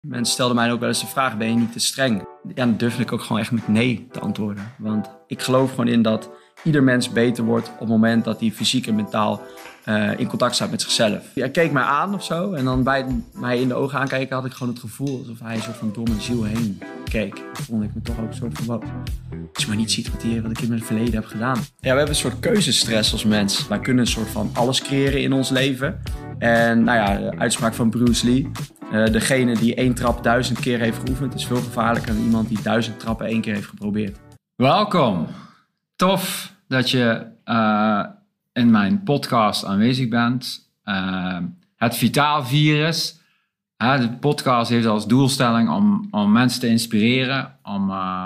Mensen stelden mij ook wel eens de vraag, ben je niet te streng? Ja, dan durfde ik ook gewoon echt met nee te antwoorden. Want ik geloof gewoon in dat ieder mens beter wordt op het moment dat hij fysiek en mentaal in contact staat met zichzelf. Hij keek mij aan of zo en dan bij mij in de ogen aankijken had ik gewoon het gevoel alsof hij een soort van door mijn ziel heen keek. Dan vond ik me toch ook een soort van, wow, als je maar niet ziet wat ik in mijn verleden heb gedaan. Ja, we hebben een soort keuzestress als mens. Wij kunnen een soort van alles creëren in ons leven. En nou ja, de uitspraak van Bruce Lee. Degene die 1 trap 1000 keer heeft geoefend is veel gevaarlijker dan iemand die 1000 trappen 1 keer heeft geprobeerd. Welkom. Tof dat je in mijn podcast aanwezig bent. Het Vitaal Virus. De podcast heeft als doelstelling om mensen te inspireren. Om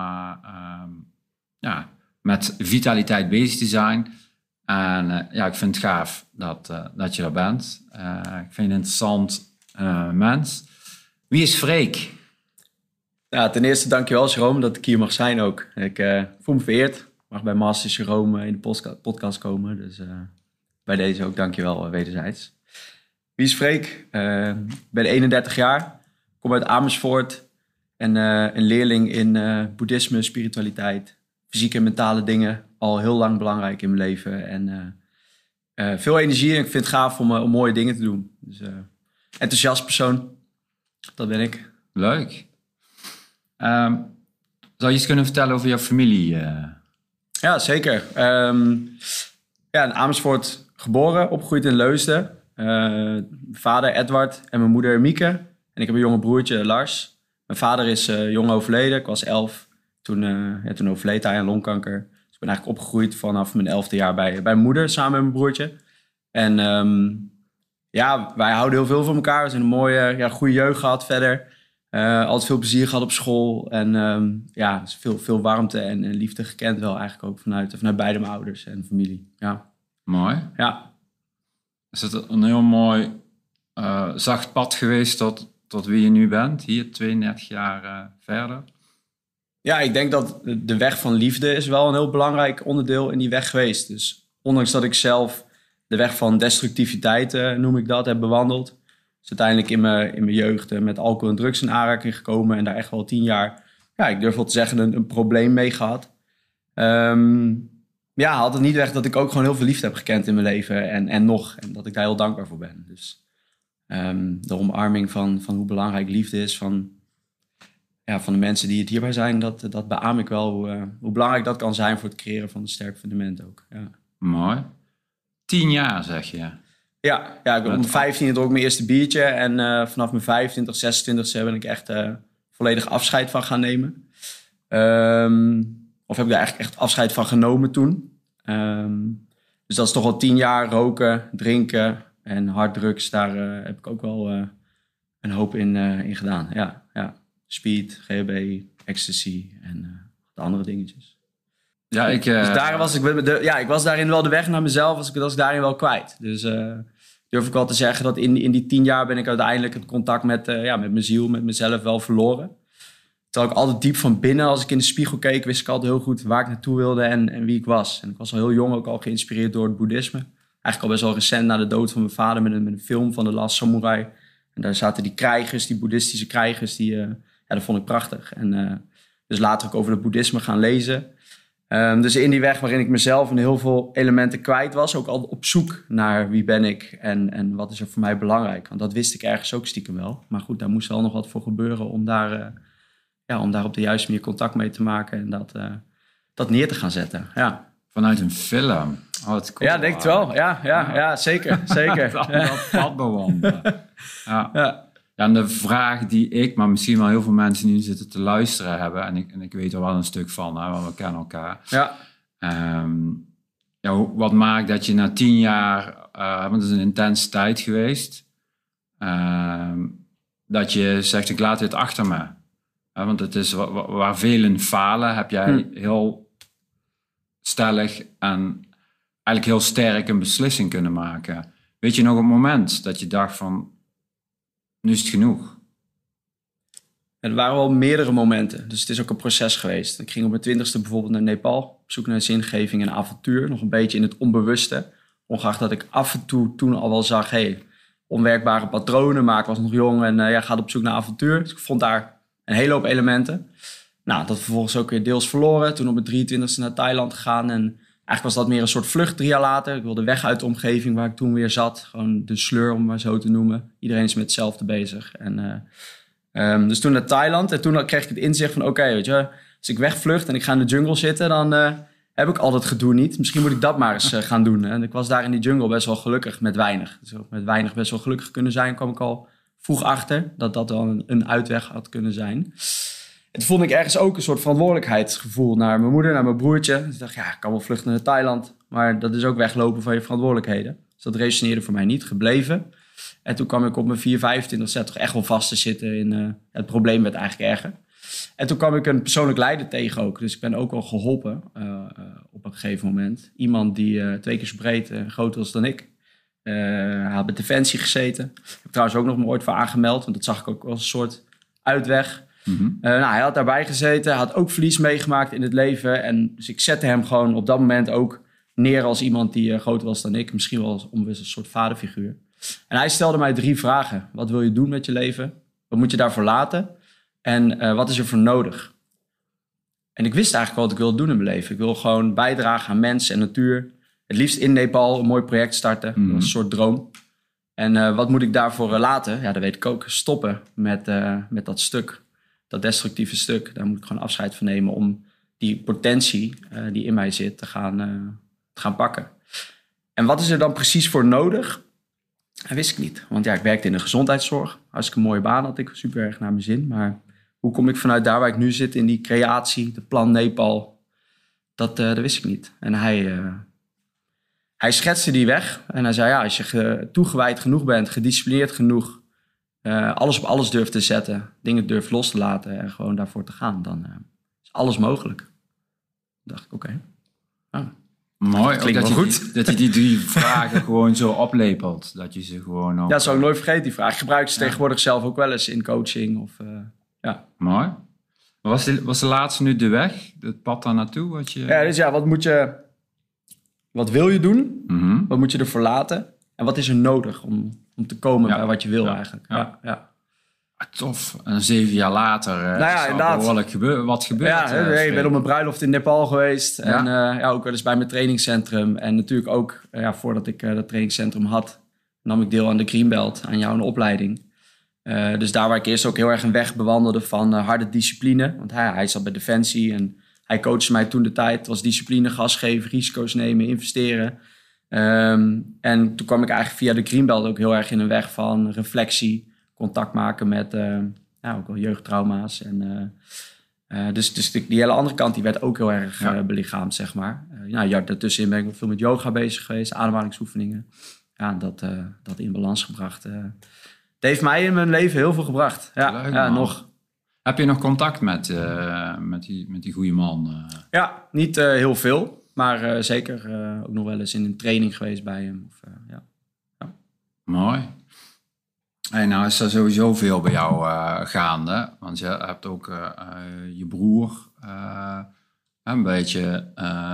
met vitaliteit bezig te zijn. En ik vind het gaaf dat je er bent. Ik vind je een interessant mens. Wie is Freek? Ja, ten eerste dankjewel Jerome dat ik hier mag zijn ook. Ik voel me vereerd. Ik mag bij Masters Jerome in de podcast komen. Dus bij deze ook dankjewel wederzijds. Wie is Freek? Ik ben 31 jaar. Kom uit Amersfoort. En een leerling in boeddhisme, spiritualiteit. Fysieke en mentale dingen. Al heel lang belangrijk in mijn leven. En veel energie. En ik vind het gaaf om mooie dingen te doen. Dus enthousiast persoon. Dat ben ik. Leuk. Zou je iets kunnen vertellen over jouw familie? Ja, zeker. In Amersfoort geboren, opgegroeid in Leusden. Mijn vader Edward en mijn moeder Mieke. En ik heb een jonge broertje Lars. Mijn vader is jong overleden. Ik was 11. Toen overleed hij aan longkanker. Dus ik ben eigenlijk opgegroeid vanaf mijn 11e jaar bij mijn moeder samen met mijn broertje. En wij houden heel veel van elkaar. We zijn een mooie, goede jeugd gehad verder. Altijd veel plezier gehad op school. En veel warmte en liefde gekend wel eigenlijk ook vanuit beide mijn ouders en familie. Ja. Mooi. Ja. Is het een heel mooi zacht pad geweest tot wie je nu bent? Hier 32 jaar verder. Ja, ik denk dat de weg van liefde is wel een heel belangrijk onderdeel in die weg geweest. Dus ondanks dat ik zelf de weg van destructiviteit, noem ik dat, heb bewandeld. Is uiteindelijk in mijn jeugd met alcohol en drugs in aanraking gekomen. En daar echt wel 10 jaar, ik durf wel te zeggen, een probleem mee gehad. Had het niet weg dat ik ook gewoon heel veel liefde heb gekend in mijn leven. En dat ik daar heel dankbaar voor ben. Dus de omarming van hoe belangrijk liefde is van de mensen die het hierbij zijn. Dat beaam ik wel hoe belangrijk dat kan zijn voor het creëren van een sterk fundament ook. Ja. Mooi. 10 jaar zeg je. Ja, ik ben om mijn 15e dronk ik mijn eerste biertje. En vanaf mijn 25, 26e ben ik echt volledig afscheid van gaan nemen. Of heb ik daar eigenlijk echt afscheid van genomen toen. Dus dat is toch al 10 jaar roken, drinken en harddrugs. Daar heb ik ook wel een hoop in gedaan. Ja. Speed, GHB, ecstasy en de andere dingetjes. Ja, ik was daarin wel de weg naar mezelf, was ik daarin wel kwijt. Dus durf ik wel te zeggen dat in die 10 jaar ben ik uiteindelijk het contact met mijn ziel, met mezelf wel verloren. Terwijl ik altijd diep van binnen, als ik in de spiegel keek, wist ik altijd heel goed waar ik naartoe wilde en wie ik was. En ik was al heel jong ook al geïnspireerd door het boeddhisme. Eigenlijk al best wel recent na de dood van mijn vader met een film van The Last Samurai. En daar zaten die krijgers, die boeddhistische krijgers, dat vond ik prachtig. En dus later ook over het boeddhisme gaan lezen. Dus in die weg waarin ik mezelf in heel veel elementen kwijt was, ook altijd op zoek naar wie ben ik en wat is er voor mij belangrijk. Want dat wist ik ergens ook stiekem wel. Maar goed, daar moest wel nog wat voor gebeuren om daar op de juiste manier contact mee te maken en dat neer te gaan zetten. Ja. Vanuit een film. Oh, het cool. Ja, denk het wel. Ja, zeker. Dat pad bewandelen. Ja. Ja, en de vraag die ik, maar misschien wel heel veel mensen die nu zitten te luisteren hebben, en ik weet er wel een stuk van, hè, want we kennen elkaar. Ja. Wat maakt dat je na 10 jaar, want het is een intense tijd geweest, dat je zegt, ik laat dit achter me. Want het is waar velen falen, heb jij heel stellig en eigenlijk heel sterk een beslissing kunnen maken. Weet je nog een moment dat je dacht van, nu is het genoeg? Er waren wel meerdere momenten. Dus het is ook een proces geweest. Ik ging op mijn 20e bijvoorbeeld naar Nepal. Op zoek naar zingeving en avontuur. Nog een beetje in het onbewuste. Ongeacht dat ik af en toe toen al wel zag, onwerkbare patronen. Maar ik was nog jong en gaat op zoek naar avontuur. Dus ik vond daar een hele hoop elementen. Nou, dat vervolgens ook weer deels verloren. Toen op mijn 23e naar Thailand gegaan. En eigenlijk was dat meer een soort vlucht 3 jaar later. Ik wilde weg uit de omgeving waar ik toen weer zat. Gewoon de sleur, om het maar zo te noemen. Iedereen is met hetzelfde bezig. En dus toen naar Thailand. En toen kreeg ik het inzicht van oké, weet je, als ik wegvlucht en ik ga in de jungle zitten, dan heb ik al dat gedoe niet. Misschien moet ik dat maar eens gaan doen. En ik was daar in die jungle best wel gelukkig met weinig. Dus met weinig best wel gelukkig kunnen zijn, kwam ik al vroeg achter dat dat wel een uitweg had kunnen zijn. En toen vond ik ergens ook een soort verantwoordelijkheidsgevoel naar mijn moeder, naar mijn broertje. Dus ik dacht, ja, ik kan wel vluchten naar Thailand, maar dat is ook weglopen van je verantwoordelijkheden. Dus dat resoneerde voor mij niet, gebleven. En toen kwam ik op mijn 25 toch echt wel vast te zitten in het probleem werd eigenlijk erger. En toen kwam ik een persoonlijk leider tegen ook. Dus ik ben ook wel geholpen op een gegeven moment. Iemand die 2 keer zo breed en groter was dan ik. Hij had bij Defensie gezeten. Ik heb trouwens ook nog me ooit voor aangemeld. Want dat zag ik ook als een soort uitweg. Mm-hmm. Hij had daarbij gezeten. Hij had ook verlies meegemaakt in het leven. En dus ik zette hem gewoon op dat moment ook neer als iemand die groter was dan ik. Misschien wel als onbewust een soort vaderfiguur. En hij stelde mij 3 vragen. Wat wil je doen met je leven? Wat moet je daarvoor laten? En wat is er voor nodig? En ik wist eigenlijk wat ik wilde doen in mijn leven. Ik wil gewoon bijdragen aan mensen en natuur. Het liefst in Nepal een mooi project starten. Mm-hmm. Dat was een soort droom. En wat moet ik daarvoor laten? Ja, dat weet ik ook. Stoppen met dat stuk. Dat destructieve stuk. Daar moet ik gewoon afscheid van nemen om die potentie die in mij zit te gaan pakken. En wat is er dan precies voor nodig? Dat wist ik niet. Want ja, ik werkte in de gezondheidszorg. Hartstikke mooie baan had ik. Super erg naar mijn zin. Maar hoe kom ik vanuit daar waar ik nu zit in die creatie, de plan Nepal? Dat wist ik niet. En hij schetste die weg. En hij zei, ja, als je toegewijd genoeg bent, gedisciplineerd genoeg, alles op alles durft te zetten, dingen durft los te laten en gewoon daarvoor te gaan, dan is alles mogelijk. Toen dacht ik, oké. Mooi, klinkt wel goed. Dat hij die 3 vragen gewoon zo oplepelt. Dat je ze gewoon ook... Ja, dat zou ik nooit vergeten, die vraag. Ik gebruik ze tegenwoordig zelf ook wel eens in coaching. Ja. Mooi. Was de laatste nu de weg? Het pad daar naartoe? Ja, dus ja, wat wil je doen? Mm-hmm. Wat moet je ervoor laten? En wat is er nodig om te komen bij wat je wil eigenlijk? Ja. Tof. En 7 jaar later inderdaad. Behoorlijk wat gebeurt. Ja, ik ben op mijn bruiloft in Nepal geweest. Ja. En ook wel eens bij mijn trainingscentrum. En natuurlijk ook, voordat ik dat trainingscentrum had, nam ik deel aan de Greenbelt, aan jouw opleiding. Dus daar waar ik eerst ook heel erg een weg bewandelde van harde discipline. Want hij zat bij Defensie en hij coachte mij toen de tijd. Het was discipline, gas geven, risico's nemen, investeren. En toen kwam ik eigenlijk via de Greenbelt ook heel erg in een weg van reflectie, contact maken met ook wel jeugdtrauma's. En, dus die hele andere kant die werd ook heel erg belichaamd, zeg maar. Daartussenin ben ik nog veel met yoga bezig geweest, ademhalingsoefeningen. Ja, dat in balans gebracht. Het heeft mij in mijn leven heel veel gebracht. Ja, nog. Heb je nog contact met die goede man? Ja, niet heel veel. Maar zeker ook nog wel eens in een training geweest bij hem. Ja. Mooi. En nou is er sowieso veel bij jou gaande. Want je hebt ook je broer een beetje...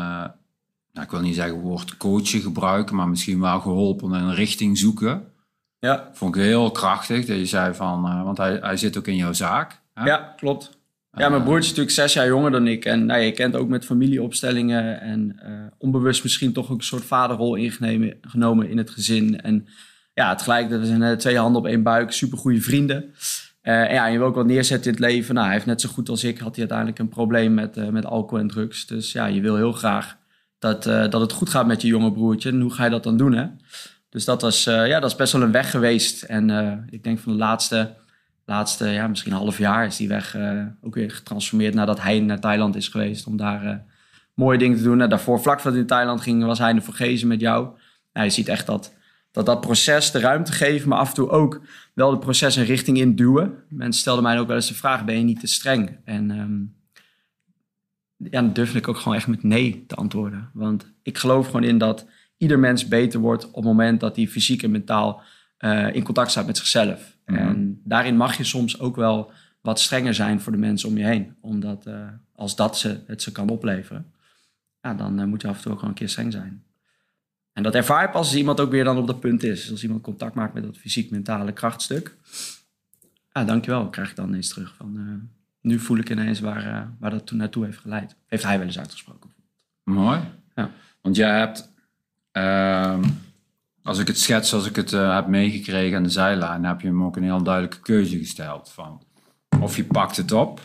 ik wil niet zeggen woord coachen gebruiken, maar misschien wel geholpen en een richting zoeken. Ja. Vond ik heel krachtig dat je zei van... want hij zit ook in jouw zaak. Hè? Ja, klopt. Ja, mijn broertje is natuurlijk 6 jaar jonger dan ik. En je kent ook met familieopstellingen. En onbewust misschien toch ook een soort vaderrol ingenomen in het gezin. En ja, tegelijk, we zijn 2 handen op 1 buik. Supergoeie vrienden. En je wil ook wat neerzetten in het leven. Hij heeft net zo goed als ik, had hij uiteindelijk een probleem met alcohol en drugs. Dus ja, je wil heel graag dat het goed gaat met je jonge broertje. En hoe ga je dat dan doen, hè? Dus dat is best wel een weg geweest. En ik denk van de laatste misschien half jaar is die weg ook weer getransformeerd nadat hij naar Thailand is geweest om daar mooie dingen te doen. Daarvoor, vlak voordat hij in Thailand ging, was hij in de Vorgezen met jou. Je ziet echt dat proces de ruimte geven, maar af en toe ook wel het proces een richting in duwen. Mensen stelden mij ook wel eens de vraag, ben je niet te streng? En dan durfde ik ook gewoon echt met nee te antwoorden. Want ik geloof gewoon in dat ieder mens beter wordt op het moment dat hij fysiek en mentaal in contact staat met zichzelf. Mm-hmm. En daarin mag je soms ook wel wat strenger zijn voor de mensen om je heen. Omdat als dat het ze kan opleveren, dan moet je af en toe ook gewoon een keer streng zijn. En dat ervaar je pas als iemand ook weer dan op dat punt is. Dus als iemand contact maakt met dat fysiek-mentale krachtstuk. Ja, dankjewel, krijg ik dan ineens terug. Van, nu voel ik ineens waar dat toen naartoe heeft geleid. Heeft hij wel eens uitgesproken. Mooi. Ja. Want jij hebt, als ik het schets zoals ik het heb meegekregen aan de zijlijn, heb je hem ook een heel duidelijke keuze gesteld. Van, of je pakt het op,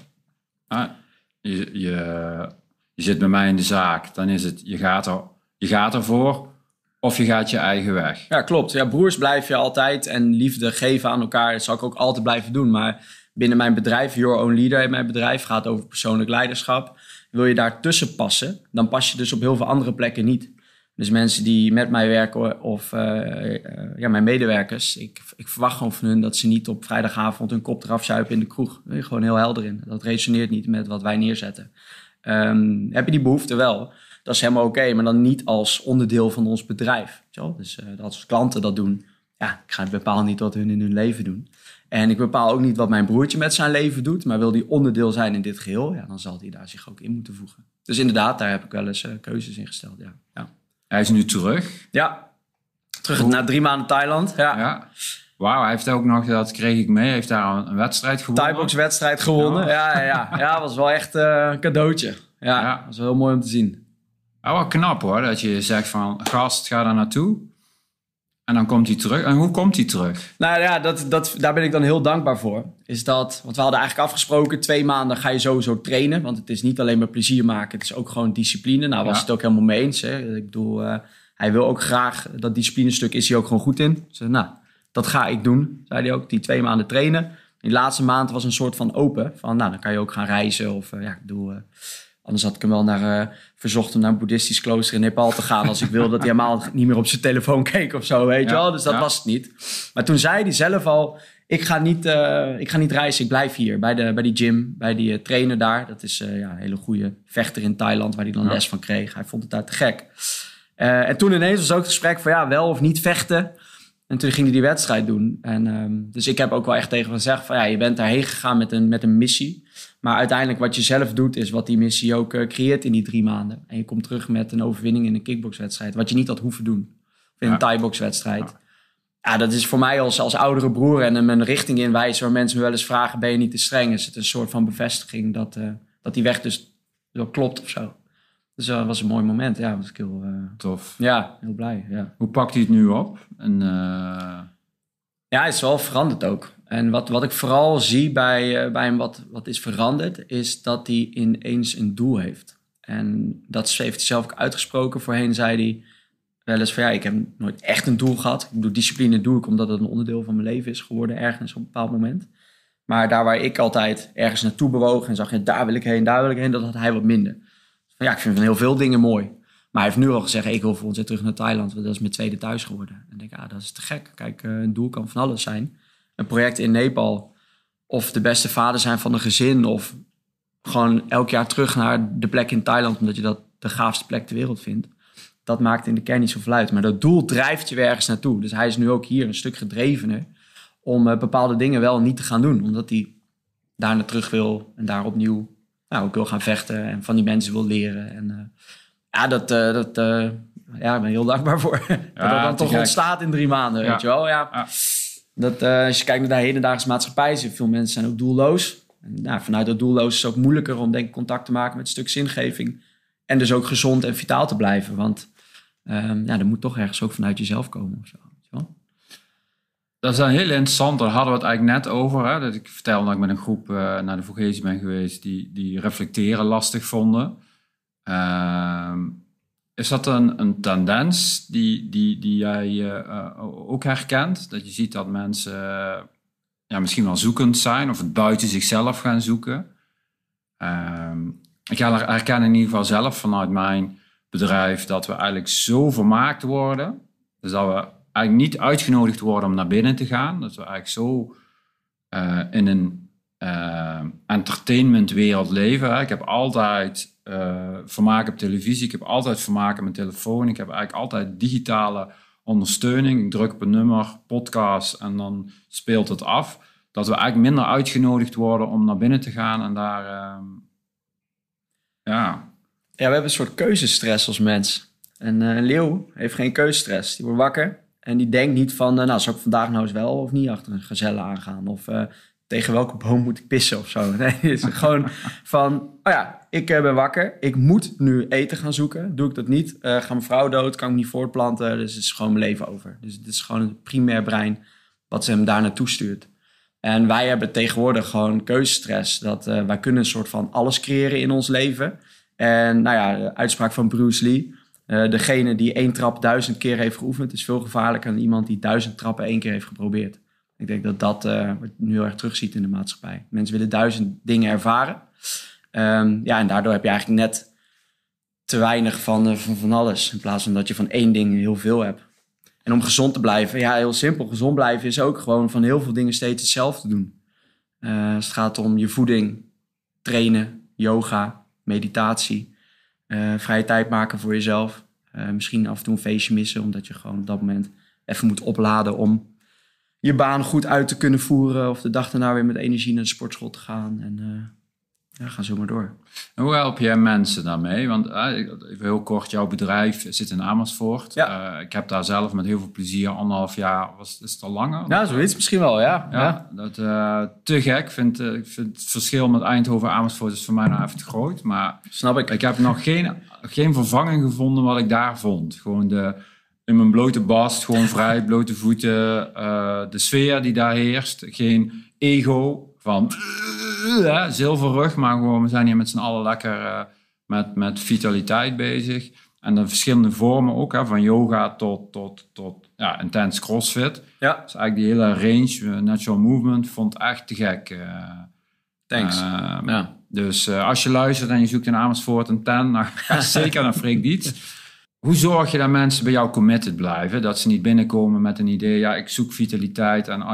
je zit bij mij in de zaak, dan is het, je gaat ervoor, of je gaat je eigen weg. Ja, klopt. Ja, broers blijf je altijd en liefde geven aan elkaar. Dat zal ik ook altijd blijven doen. Maar binnen mijn bedrijf, Your Own Leader in mijn bedrijf, gaat over persoonlijk leiderschap. Wil je daar tussen passen, dan pas je dus op heel veel andere plekken niet. Dus mensen die met mij werken of mijn medewerkers, ik verwacht gewoon van hun dat ze niet op vrijdagavond hun kop eraf zuipen in de kroeg. Daar ben je gewoon heel helder in. Dat resoneert niet met wat wij neerzetten. Heb je die behoefte wel? Dat is helemaal oké, maar dan niet als onderdeel van ons bedrijf. Zo? Dus als klanten dat doen, ja, ik bepaal niet wat hun in hun leven doen. En ik bepaal ook niet wat mijn broertje met zijn leven doet, maar wil die onderdeel zijn in dit geheel, ja, dan zal hij daar zich ook in moeten voegen. Dus inderdaad, daar heb ik wel eens keuzes in gesteld, ja. Hij is nu terug. Ja, terug na 3 maanden Thailand. Ja. Wauw, hij heeft ook nog, dat kreeg ik mee, hij heeft daar een wedstrijd gewonnen. Thai-box-wedstrijd gewonnen, ja, was wel echt een cadeautje. Ja, was wel heel mooi om te zien. Ja, wel knap hoor, dat je zegt van, gast, ga daar naartoe. En dan komt hij terug. En hoe komt hij terug? Nou ja, daar ben ik dan heel dankbaar voor. Want we hadden eigenlijk afgesproken, 2 maanden ga je sowieso trainen. Want het is niet alleen maar plezier maken, het is ook gewoon discipline. Nou was het ook helemaal mee eens. Hè. Ik bedoel, hij wil ook graag, dat disciplinestuk is hij ook gewoon goed in. Dus nou, dat ga ik doen, zei hij ook. Die 2 maanden trainen. Die laatste maand was een soort van open. Van nou, dan kan je ook gaan reizen. Of anders had ik hem wel verzocht om naar een boeddhistisch klooster in Nepal te gaan. Als ik wilde dat hij helemaal niet meer op zijn telefoon keek of zo, weet je wel. Dus dat was het niet. Maar toen zei hij zelf al, ik ga niet reizen, ik blijf hier bij die gym, bij die trainer daar. Dat is een hele goede vechter in Thailand, waar hij dan les van kreeg. Hij vond het daar te gek. En toen ineens was ook het gesprek van wel of niet vechten. En toen ging hij die wedstrijd doen. En, dus ik heb ook wel echt tegen hem gezegd van je bent daarheen gegaan met een missie. Maar uiteindelijk wat je zelf doet is wat die missie ook creëert in die 3 maanden. En je komt terug met een overwinning in een kickboxwedstrijd. Wat je niet had hoeven doen. Of in een Thai-boxwedstrijd. Ja, dat is voor mij als oudere broer en hem een richting inwijzen waar mensen me wel eens vragen, ben je niet te streng? Is het een soort van bevestiging dat die weg dus wel klopt of zo. Dus dat was een mooi moment. Ja, was ik heel tof. Ja, heel blij. Ja. Hoe pakt hij het nu op? Ja, hij is wel veranderd ook. En wat ik vooral zie bij hem wat is veranderd, is dat hij ineens een doel heeft. En dat heeft hij zelf ook uitgesproken. Voorheen zei hij wel eens van ik heb nooit echt een doel gehad. Ik bedoel, discipline doe ik omdat het een onderdeel van mijn leven is geworden ergens op een bepaald moment. Maar daar waar ik altijd ergens naartoe bewoog en zag, daar wil ik heen, dat had hij wat minder. Van, ik vind van heel veel dingen mooi. Maar hij heeft nu al gezegd, ik wil volgend jaar terug naar Thailand, want dat is mijn tweede thuis geworden. En ik denk, dat is te gek. Kijk, een doel kan van alles zijn. Een project in Nepal, of de beste vader zijn van een gezin, of gewoon elk jaar terug naar de plek in Thailand, omdat je dat de gaafste plek ter wereld vindt. Dat maakt in de kern niet zoveel uit. Maar dat doel drijft je weer ergens naartoe. Dus hij is nu ook hier een stuk gedrevener om bepaalde dingen wel niet te gaan doen. Omdat hij daar naar terug wil en daar opnieuw ook wil gaan vechten en van die mensen wil leren. En ik ben heel dankbaar voor. Dat dan toch ontstaat in 3 maanden, weet je wel. Ja. Dat, als je kijkt naar de hedendaagse maatschappij, veel mensen zijn ook doelloos. En, vanuit dat doelloos is het ook moeilijker om denk ik contact te maken met een stuk zingeving. En dus ook gezond en vitaal te blijven. Want dat moet toch ergens ook vanuit jezelf komen. Of zo. Dat is dan heel interessant. Daar hadden we het eigenlijk net over. Hè? Dat ik vertelde dat ik met een groep naar de Vogezen ben geweest die reflecteren lastig vonden. Is dat een tendens die jij ook herkent? Dat je ziet dat mensen misschien wel zoekend zijn of het buiten zichzelf gaan zoeken. Ik herken in ieder geval zelf vanuit mijn bedrijf dat we eigenlijk zo vermaakt worden. Dus dat we eigenlijk niet uitgenodigd worden om naar binnen te gaan. Dat we eigenlijk zo in een entertainmentwereld leven. Hè. Ik heb altijd vermaak op televisie. Ik heb altijd vermaak op mijn telefoon. Ik heb eigenlijk altijd digitale ondersteuning. Ik druk op een nummer, podcast en dan speelt het af. Dat we eigenlijk minder uitgenodigd worden om naar binnen te gaan en daar... Ja, we hebben een soort keuzestress als mens. Een leeuw heeft geen keuzestress. Die wordt wakker en die denkt niet van... zal ik vandaag nou eens wel of niet achter een gazelle aangaan? Of tegen welke boom moet ik pissen of zo? Nee, het is gewoon van... ik ben wakker. Ik moet nu eten gaan zoeken. Doe ik dat niet, gaat mijn vrouw dood, kan ik me niet voortplanten. Dus het is gewoon mijn leven over. Dus het is gewoon het primair brein wat ze hem daar naartoe stuurt. En wij hebben tegenwoordig gewoon keuzestress. Dat wij kunnen een soort van alles creëren in ons leven. En de uitspraak van Bruce Lee... degene die 1 trap 1000 keer heeft geoefend... is veel gevaarlijker dan iemand die 1000 trappen 1 keer heeft geprobeerd. Ik denk dat wat nu heel erg terugziet in de maatschappij. Mensen willen 1000 dingen ervaren. En daardoor heb je eigenlijk net te weinig van alles. In plaats van dat je van 1 ding heel veel hebt. En om gezond te blijven, heel simpel. Gezond blijven is ook gewoon van heel veel dingen steeds hetzelfde doen. Als het gaat om je voeding, trainen, yoga, meditatie... vrije tijd maken voor jezelf. Misschien af en toe een feestje missen... omdat je gewoon op dat moment even moet opladen... om je baan goed uit te kunnen voeren... of de dag daarna weer met energie naar de sportschool te gaan. En ga zo maar door. En hoe help jij mensen daarmee? Want even heel kort, jouw bedrijf zit in Amersfoort. Ja. Ik heb daar zelf met heel veel plezier 1,5 jaar... is het al langer? Ja, zoiets misschien wel, ja. Dat te gek. Ik vind het verschil met Eindhoven en Amersfoort... is voor mij nou even te groot. Maar snap ik. Ik heb nog geen vervanging gevonden wat ik daar vond. Gewoon in mijn blote bast, gewoon vrij, blote voeten. De sfeer die daar heerst. Geen ego van zilverrug, maar gewoon we zijn hier met z'n allen lekker met vitaliteit bezig. En de verschillende vormen ook, van yoga tot intens crossfit. Ja. Dus eigenlijk die hele range, natural movement, vond echt te gek. Thanks. Dus als je luistert en je zoekt in Amersfoort een tent, dan ga zeker naar Freek Dietz. Hoe zorg je dat mensen bij jou committed blijven? Dat ze niet binnenkomen met een idee... ik zoek vitaliteit en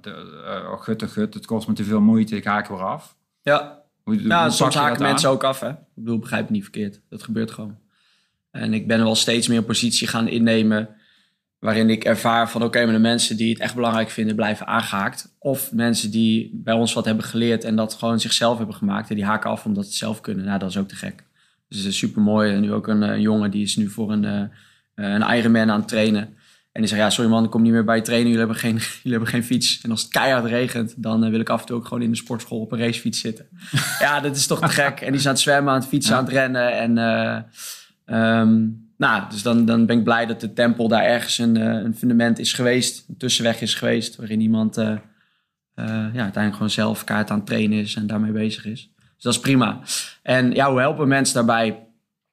het kost me te veel moeite, ik haak weer af. Ja, soms haken mensen ook af. Hè? Ik bedoel, begrijp het niet verkeerd. Dat gebeurt gewoon. En ik ben wel steeds meer een positie gaan innemen... waarin ik ervaar van maar de mensen die het echt belangrijk vinden... blijven aangehaakt. Of mensen die bij ons wat hebben geleerd... en dat gewoon zichzelf hebben gemaakt... en die haken af omdat ze het zelf kunnen. Dat is ook te gek. Dus het is super mooi. En nu ook een jongen die is nu voor een Ironman aan het trainen. En die zegt, sorry man, ik kom niet meer bij je trainen. Jullie hebben geen fiets. En als het keihard regent, dan wil ik af en toe ook gewoon in de sportschool op een racefiets zitten. Dat is toch te gek. En die is aan het zwemmen, aan het fietsen, aan het rennen. En dus dan ben ik blij dat de tempel daar ergens een fundament is geweest. Een tussenweg is geweest. Waarin iemand uiteindelijk gewoon zelf kaart aan het trainen is en daarmee bezig is. Dus dat is prima. En hoe helpen mensen daarbij?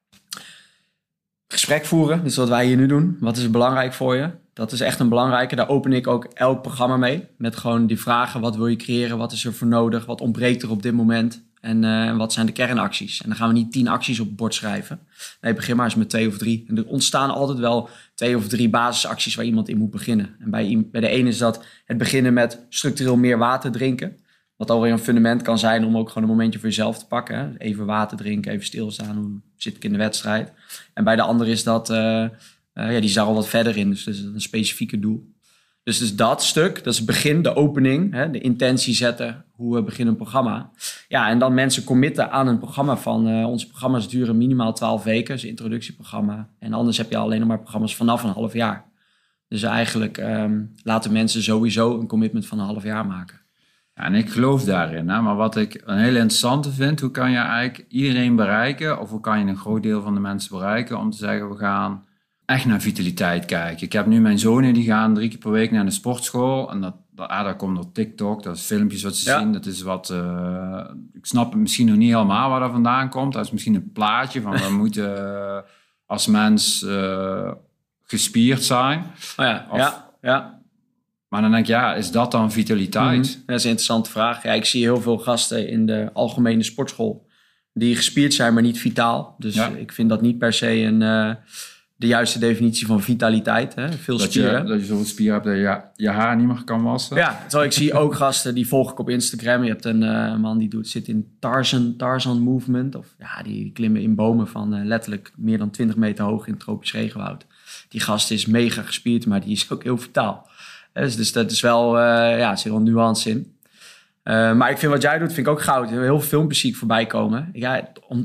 Gesprek voeren, dus wat wij hier nu doen. Wat is belangrijk voor je? Dat is echt een belangrijke. Daar open ik ook elk programma mee. Met gewoon die vragen, wat wil je creëren? Wat is er voor nodig? Wat ontbreekt er op dit moment? En wat zijn de kernacties? En dan gaan we niet 10 acties op het bord schrijven. Nee, begin maar eens met 2 of 3. En er ontstaan altijd wel 2 of 3 basisacties waar iemand in moet beginnen. En bij de ene is dat het beginnen met structureel meer water drinken. Wat alweer een fundament kan zijn om ook gewoon een momentje voor jezelf te pakken. Hè? Even water drinken, even stilstaan. Hoe zit ik in de wedstrijd? En bij de ander is dat, die is daar al wat verder in. Dus dat is een specifieke doel. Dus dat stuk, dat is het begin, de opening. Hè? De intentie zetten, hoe we beginnen een programma. Ja, en dan mensen committen aan een programma van... onze programma's duren minimaal 12 weken. Dus een introductieprogramma. En anders heb je alleen nog maar programma's vanaf een half jaar. Dus eigenlijk laten mensen sowieso een commitment van een half jaar maken. Ja, en ik geloof daarin. Hè? Maar wat ik een hele interessante vind... hoe kan je eigenlijk iedereen bereiken... of hoe kan je een groot deel van de mensen bereiken... om te zeggen, we gaan echt naar vitaliteit kijken. Ik heb nu mijn zonen, die gaan 3 keer per week naar de sportschool... en dat komt door TikTok, dat is filmpjes wat ze zien. Dat is wat... ik snap misschien nog niet helemaal waar dat vandaan komt. Dat is misschien een plaatje van... we moeten als mens gespierd zijn. Ja. Maar dan denk ik, is dat dan vitaliteit? Dat is een interessante vraag. Ja, ik zie heel veel gasten in de algemene sportschool... die gespierd zijn, maar niet vitaal. Dus ik vind dat niet per se de juiste definitie van vitaliteit. Hè? Veel spieren. Dat je zoveel spieren hebt dat je haar niet meer kan wassen. Ja, terwijl ik zie ook gasten, die volg ik op Instagram. Je hebt een man die zit in Tarzan Movement. Die klimmen in bomen van letterlijk meer dan 20 meter hoog in het tropisch regenwoud. Die gast is mega gespierd, maar die is ook heel vitaal. Dus dat is wel, er zit wel nuance in. Maar ik vind wat jij doet, vind ik ook goud. Heel veel filmpjes zie ik voorbij komen. Ja, om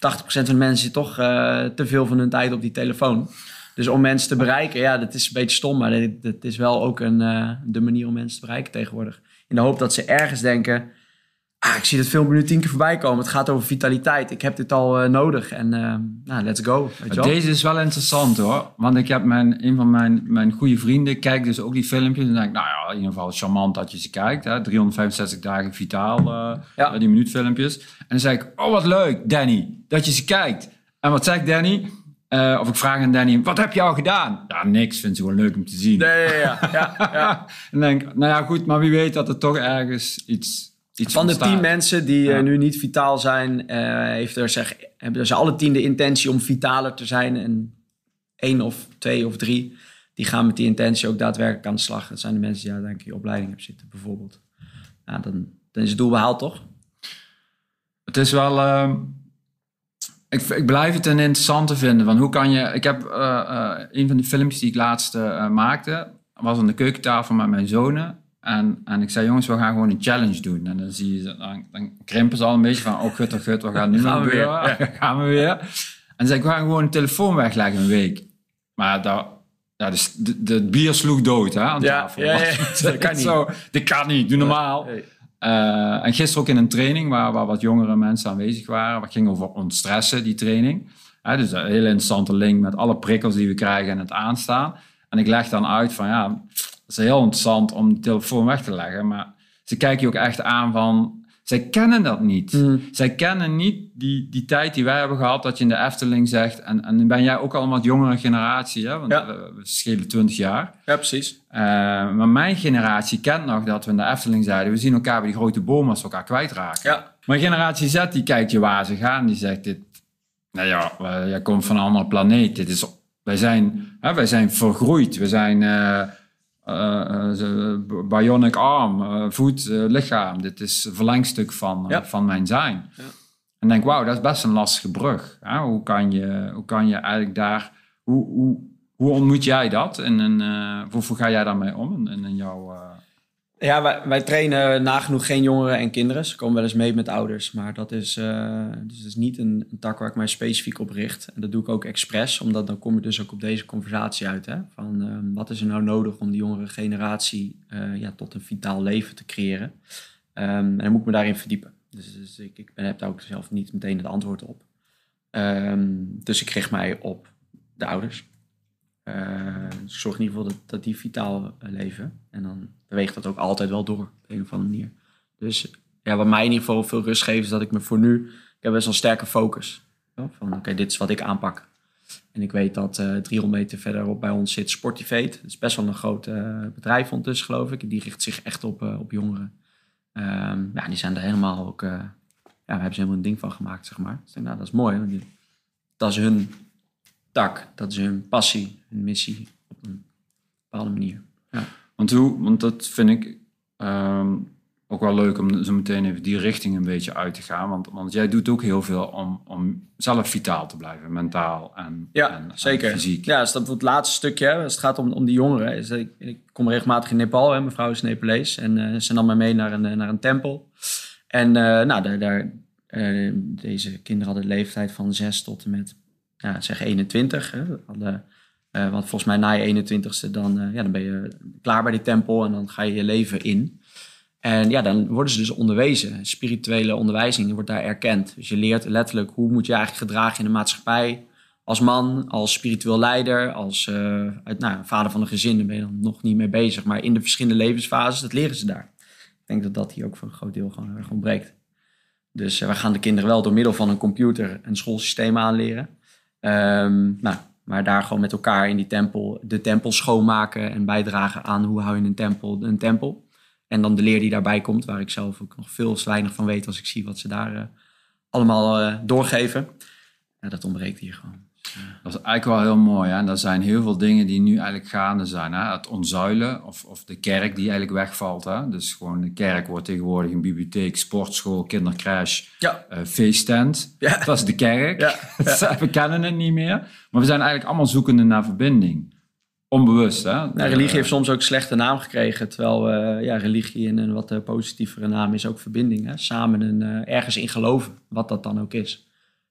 van de mensen zit toch te veel van hun tijd op die telefoon. Dus om mensen te bereiken, dat is een beetje stom. Maar dat is wel ook de manier om mensen te bereiken tegenwoordig. In de hoop dat ze ergens denken... ik zie het filmpje nu 10 keer voorbij komen. Het gaat over vitaliteit. Ik heb dit al nodig. En let's go. Weet je wel? Deze is wel interessant hoor. Want ik heb een van mijn goede vrienden... kijkt dus ook die filmpjes. En dan denk ik, in ieder geval charmant dat je ze kijkt. Hè? 365 dagen vitaal. Die minuutfilmpjes. En dan zeg ik, wat leuk Danny. Dat je ze kijkt. En wat zegt Danny... of ik vraag aan Danny, wat heb je al gedaan? Ja, niks. Vind ze gewoon leuk om te zien. Ja. En dan denk ik, goed, maar wie weet dat er toch ergens iets van de 10 mensen die nu niet vitaal zijn, hebben ze alle 10 de intentie om vitaler te zijn. En 1 of 2 of 3, die gaan met die intentie ook daadwerkelijk aan de slag. Dat zijn de mensen die denk ik in je opleiding hebben zitten, bijvoorbeeld. Dan is het doel behaald, toch? Het is wel... Ik blijf het een interessante vinden. Want hoe kan je... Ik heb een van de filmpjes die ik laatst maakte... was aan de keukentafel met mijn zonen. En ik zei, jongens, we gaan gewoon een challenge doen. En dan zie je... Dan krimpen ze al een beetje van... oh, gut, wat gaat nu gaan gebeuren? Gaan we weer. En dan zei ik, we gaan gewoon een telefoon wegleggen een week. Maar dus de bier sloeg dood hè, aan tafel. Dat kan niet. Dat kan niet, doe normaal. Nee. En gisteren ook in een training waar wat jongere mensen aanwezig waren. Wat ging over ontstressen, die training. Dus een hele interessante link met alle prikkels die we krijgen en het aanstaan. En ik leg dan uit van het is heel interessant om de telefoon weg te leggen. Maar ze kijken je ook echt aan van... Zij kennen dat niet. Zij kennen niet die tijd die wij hebben gehad... dat je in de Efteling zegt... en dan ben jij ook al een wat jongere generatie... Hè? Want we schelen 20 jaar. Ja, precies. Maar mijn generatie kent nog dat we in de Efteling zeiden... we zien elkaar bij die grote bomen als we elkaar kwijtraken. Ja. Mijn generatie Z die kijkt je waar ze gaan... die zegt dit... jij komt van een andere planeet. Wij zijn vergroeid. We zijn... bionic arm, voet, lichaam. Dit is een verlengstuk van mijn zijn. Ja. En denk, wauw, dat is best een lastige brug. Hè? Hoe kan je eigenlijk daar... Hoe ontmoet jij dat? En hoe ga jij daarmee om in jouw... Ja, wij trainen nagenoeg geen jongeren en kinderen. Ze komen wel eens mee met ouders. Maar dat is, dus dat is niet een tak waar ik mij specifiek op richt. En dat doe ik ook expres. Omdat dan kom je dus ook op deze conversatie uit. Hè? Van wat is er nou nodig om die jongere generatie tot een vitaal leven te creëren. En dan moet ik me daarin verdiepen. Dus ik heb daar ook zelf niet meteen het antwoord op. Dus ik richt mij op de ouders. Dus ik zorg in ieder geval dat die vitaal leven. En dan beweegt dat ook altijd wel door op een of andere manier. Dus wat mij in ieder geval veel rust geeft... is dat ik me voor nu... Ik heb best wel een sterke focus. Van oké, dit is wat ik aanpak. En ik weet dat 300 meter verderop bij ons zit Sportivate. Dat is best wel een groot bedrijf ondertussen, geloof ik. Die richt zich echt op jongeren. Die zijn er helemaal ook... daar hebben ze helemaal een ding van gemaakt, zeg maar. Dus ik denk, dat is mooi. Want dat is hun tak. Dat is hun passie, hun missie op een bepaalde manier. Ja. Want dat vind ik ook wel leuk om zo meteen even die richting een beetje uit te gaan. Want jij doet ook heel veel om zelf vitaal te blijven, mentaal en zeker. En fysiek. Ja, dus dat het laatste stukje, als het gaat om die jongeren. Is dat ik kom regelmatig in Nepal, hè, mijn vrouw is Nepalees. En ze nam mij mee naar een tempel. En deze kinderen hadden de leeftijd van 6 tot en met 21. Hè. Want volgens mij na je 21ste dan ben je klaar bij die tempel en dan ga je je leven in. En dan worden ze dus onderwezen. Spirituele onderwijzing wordt daar erkend. Dus je leert letterlijk hoe moet je eigenlijk gedragen in de maatschappij. Als man, als spiritueel leider, als vader van een gezin. Daar ben je dan nog niet mee bezig. Maar in de verschillende levensfases, dat leren ze daar. Ik denk dat dat hier ook voor een groot deel gewoon ontbreekt. Dus we gaan de kinderen wel door middel van een computer een schoolsysteem aanleren. Maar daar gewoon met elkaar in die tempel de tempel schoonmaken en bijdragen aan hoe hou je een tempel. En dan de leer die daarbij komt, waar ik zelf ook nog veel te weinig van weet als ik zie wat ze daar allemaal doorgeven. Dat ontbreekt hier gewoon. Dat is eigenlijk wel heel mooi. Hè? En er zijn heel veel dingen die nu eigenlijk gaande zijn. Hè? Het ontzuilen of de kerk die eigenlijk wegvalt. Hè? Dus gewoon de kerk wordt tegenwoordig een bibliotheek, sportschool, kindercrash, feesttent. Ja. Dat is de kerk. Ja. We kennen het niet meer. Maar we zijn eigenlijk allemaal zoekende naar verbinding. Onbewust. Hè? Religie heeft soms ook een slechte naam gekregen. Terwijl religie in een wat positievere naam is ook verbinding. Hè? Samen ergens in geloven, wat dat dan ook is.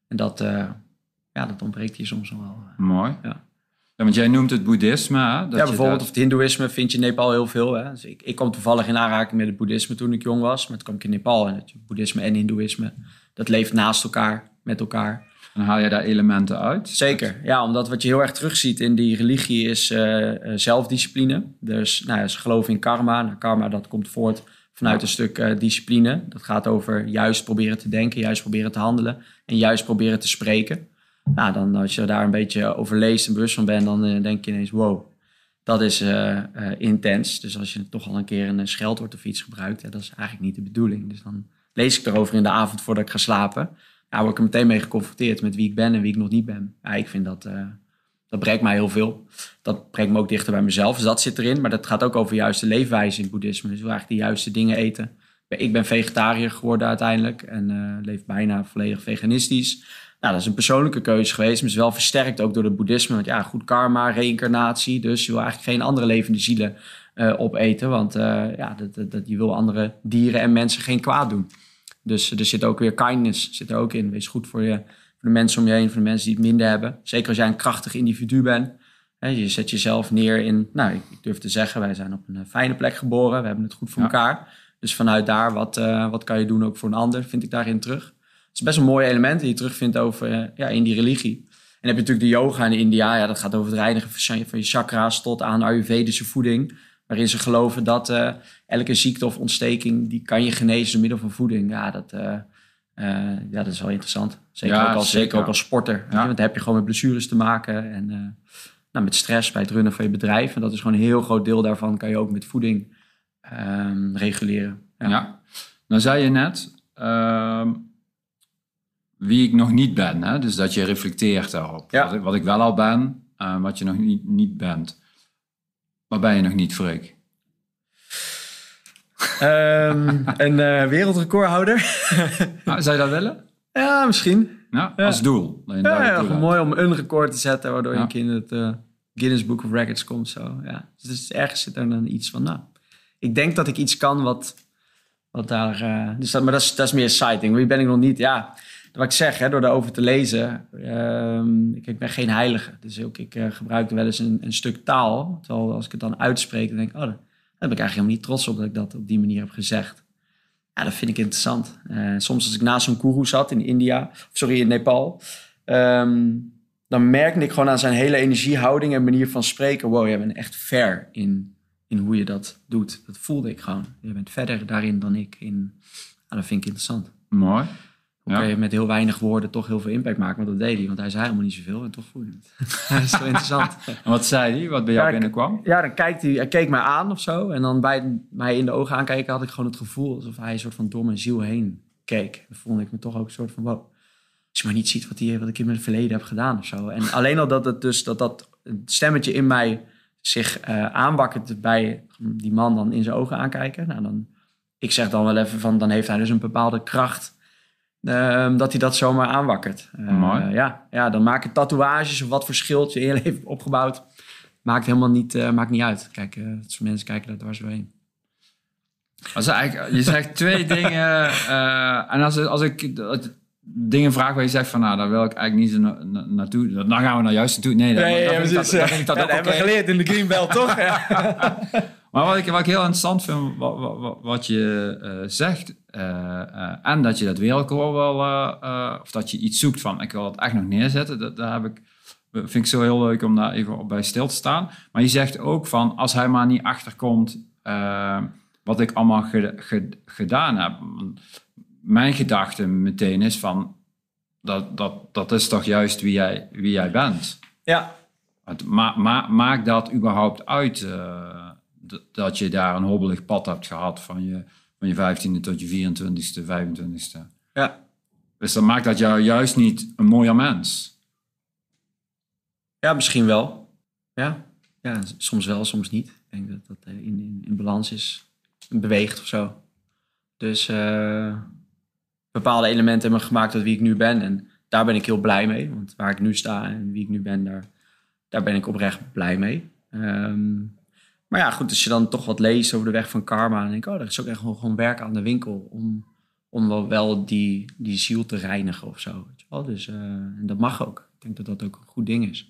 En dat ontbreekt hier soms nog wel. Mooi. Ja. Ja, want jij noemt het boeddhisme. Hè? Bijvoorbeeld of het hindoeïsme vind je in Nepal heel veel. Hè? Dus ik kwam toevallig in aanraking met het boeddhisme toen ik jong was. Maar toen kwam ik in Nepal en het boeddhisme en hindoïsme, dat leeft naast elkaar, met elkaar. En haal je daar elementen uit? Zeker, ja, omdat wat je heel erg terugziet in die religie is zelfdiscipline. Dus ze geloven in karma. Nou, karma dat komt voort vanuit een stuk discipline. Dat gaat over juist proberen te denken, juist proberen te handelen en juist proberen te spreken. Nou, dan als je daar een beetje over leest en bewust van bent, dan denk je ineens, wow, dat is intens. Dus als je toch al een keer een scheldwoord of iets gebruikt, dat is eigenlijk niet de bedoeling. Dus dan lees ik erover in de avond voordat ik ga slapen. Nou, word ik er meteen mee geconfronteerd met wie ik ben en wie ik nog niet ben. Ja, ik vind dat brengt mij heel veel. Dat brengt me ook dichter bij mezelf. Dus dat zit erin. Maar dat gaat ook over juiste leefwijze in het boeddhisme. Dus wil eigenlijk de juiste dingen eten. Ik ben vegetariër geworden uiteindelijk. En leef bijna volledig veganistisch. Nou, dat is een persoonlijke keuze geweest. Maar is wel versterkt ook door het boeddhisme. Want ja, goed karma, reïncarnatie. Dus je wil eigenlijk geen andere levende zielen opeten. Want je wil andere dieren en mensen geen kwaad doen. Dus er zit ook weer kindness zit er ook in. Wees goed voor de mensen om je heen, voor de mensen die het minder hebben. Zeker als jij een krachtig individu bent. Je zet jezelf neer in, ik durf te zeggen, wij zijn op een fijne plek geboren. We hebben het goed voor elkaar. Dus vanuit daar, wat kan je doen ook voor een ander, vind ik daarin terug. Het is best een mooi element die je terugvindt over, in die religie. En dan heb je natuurlijk de yoga in India. Ja, dat gaat over het reinigen van je chakra's tot aan Ayurvedische voeding. Waarin ze geloven dat elke ziekte of ontsteking, die kan je genezen door middel van voeding. Ja, dat is wel interessant. Zeker ook als sporter. Ja. Want dan heb je gewoon met blessures te maken. En met stress bij het runnen van je bedrijf. En dat is gewoon een heel groot deel daarvan. Kan je ook met voeding reguleren. Ja. Nou zei je net wie ik nog niet ben. Hè? Dus dat je reflecteert daarop. Ja. Wat ik wel al ben, wat je nog niet bent. Waar ben je nog niet, Freek? Een wereldrecordhouder. Zou je dat willen? Ja, misschien. Ja, als doel. Mooi om een record te zetten, waardoor je een keer in het Guinness Book of Records komt. Zo. Ja. Dus ergens zit er dan iets van, ik denk dat ik iets kan wat daar... maar dat is meer sighting. Wie ben ik nog niet? Ja, wat ik zeg, door daarover te lezen. Ik ben geen heilige. Dus ik gebruik wel eens een stuk taal. Terwijl als ik het dan uitspreek, dan denk ik... daar ben ik eigenlijk helemaal niet trots op dat ik dat op die manier heb gezegd. Ja, dat vind ik interessant. Soms als ik naast zo'n guru zat in Nepal... dan merkte ik gewoon aan zijn hele energiehouding en manier van spreken... wow, jij bent echt ver in hoe je dat doet. Dat voelde ik gewoon. Je bent verder daarin dan ik. Dat vind ik interessant. Mooi. Hoe kun je met heel weinig woorden toch heel veel impact maken? Want dat deed hij, want hij zei helemaal niet zoveel en toch voelde hij het. Dat is zo interessant. En wat zei hij? Wat bij jou binnenkwam? Ja, dan hij keek mij aan of zo. En dan bij mij in de ogen aankijken had ik gewoon het gevoel... alsof hij een soort van door mijn ziel heen keek. Dan voelde ik me toch ook een soort van... wow, als je maar niet ziet wat ik in mijn verleden heb gedaan of zo. En alleen al dat stemmetje in mij zich aanwakkert bij die man dan in zijn ogen aankijken. Nou, dan, ik zeg dan wel even van... dan heeft hij dus een bepaalde kracht... dat hij dat zomaar aanwakkert. Dan maken tatoeages of wat voor schild je in je leven hebt opgebouwd... maakt helemaal niet, niet uit. Kijk, sommige mensen kijken daar dwars doorheen. Je zegt twee dingen... en als ik dingen vraag waar je zegt van... daar wil ik eigenlijk niet naartoe... dan gaan we nou juist naartoe. Nee, dat hebben we geleerd in de Greenbelt, toch? Maar wat ik heel interessant vind, wat je zegt... en dat je dat wereldrecord wel... of dat je iets zoekt van... ik wil het echt nog neerzetten. Vind ik zo heel leuk om daar even bij stil te staan. Maar je zegt ook van... als hij maar niet achterkomt... wat ik allemaal gedaan heb. Mijn gedachte meteen is van... dat is toch juist wie jij bent. Ja. Maakt dat überhaupt uit... dat je daar een hobbelig pad hebt gehad... van je 15e tot je 24e, 25e. Ja. Dus dan maakt dat jou juist niet een mooier mens. Ja, misschien wel. Ja, soms wel, soms niet. Ik denk dat dat in balans is. Beweegt of zo. Dus bepaalde elementen hebben me gemaakt tot wie ik nu ben. En daar ben ik heel blij mee. Want waar ik nu sta en wie ik nu ben, daar ben ik oprecht blij mee. Maar ja, goed, als je dan toch wat leest over de weg van karma... dan denk ik, er is ook echt gewoon werk aan de winkel... om wel die ziel te reinigen of zo. wel. Dus en dat mag ook. Ik denk dat dat ook een goed ding is.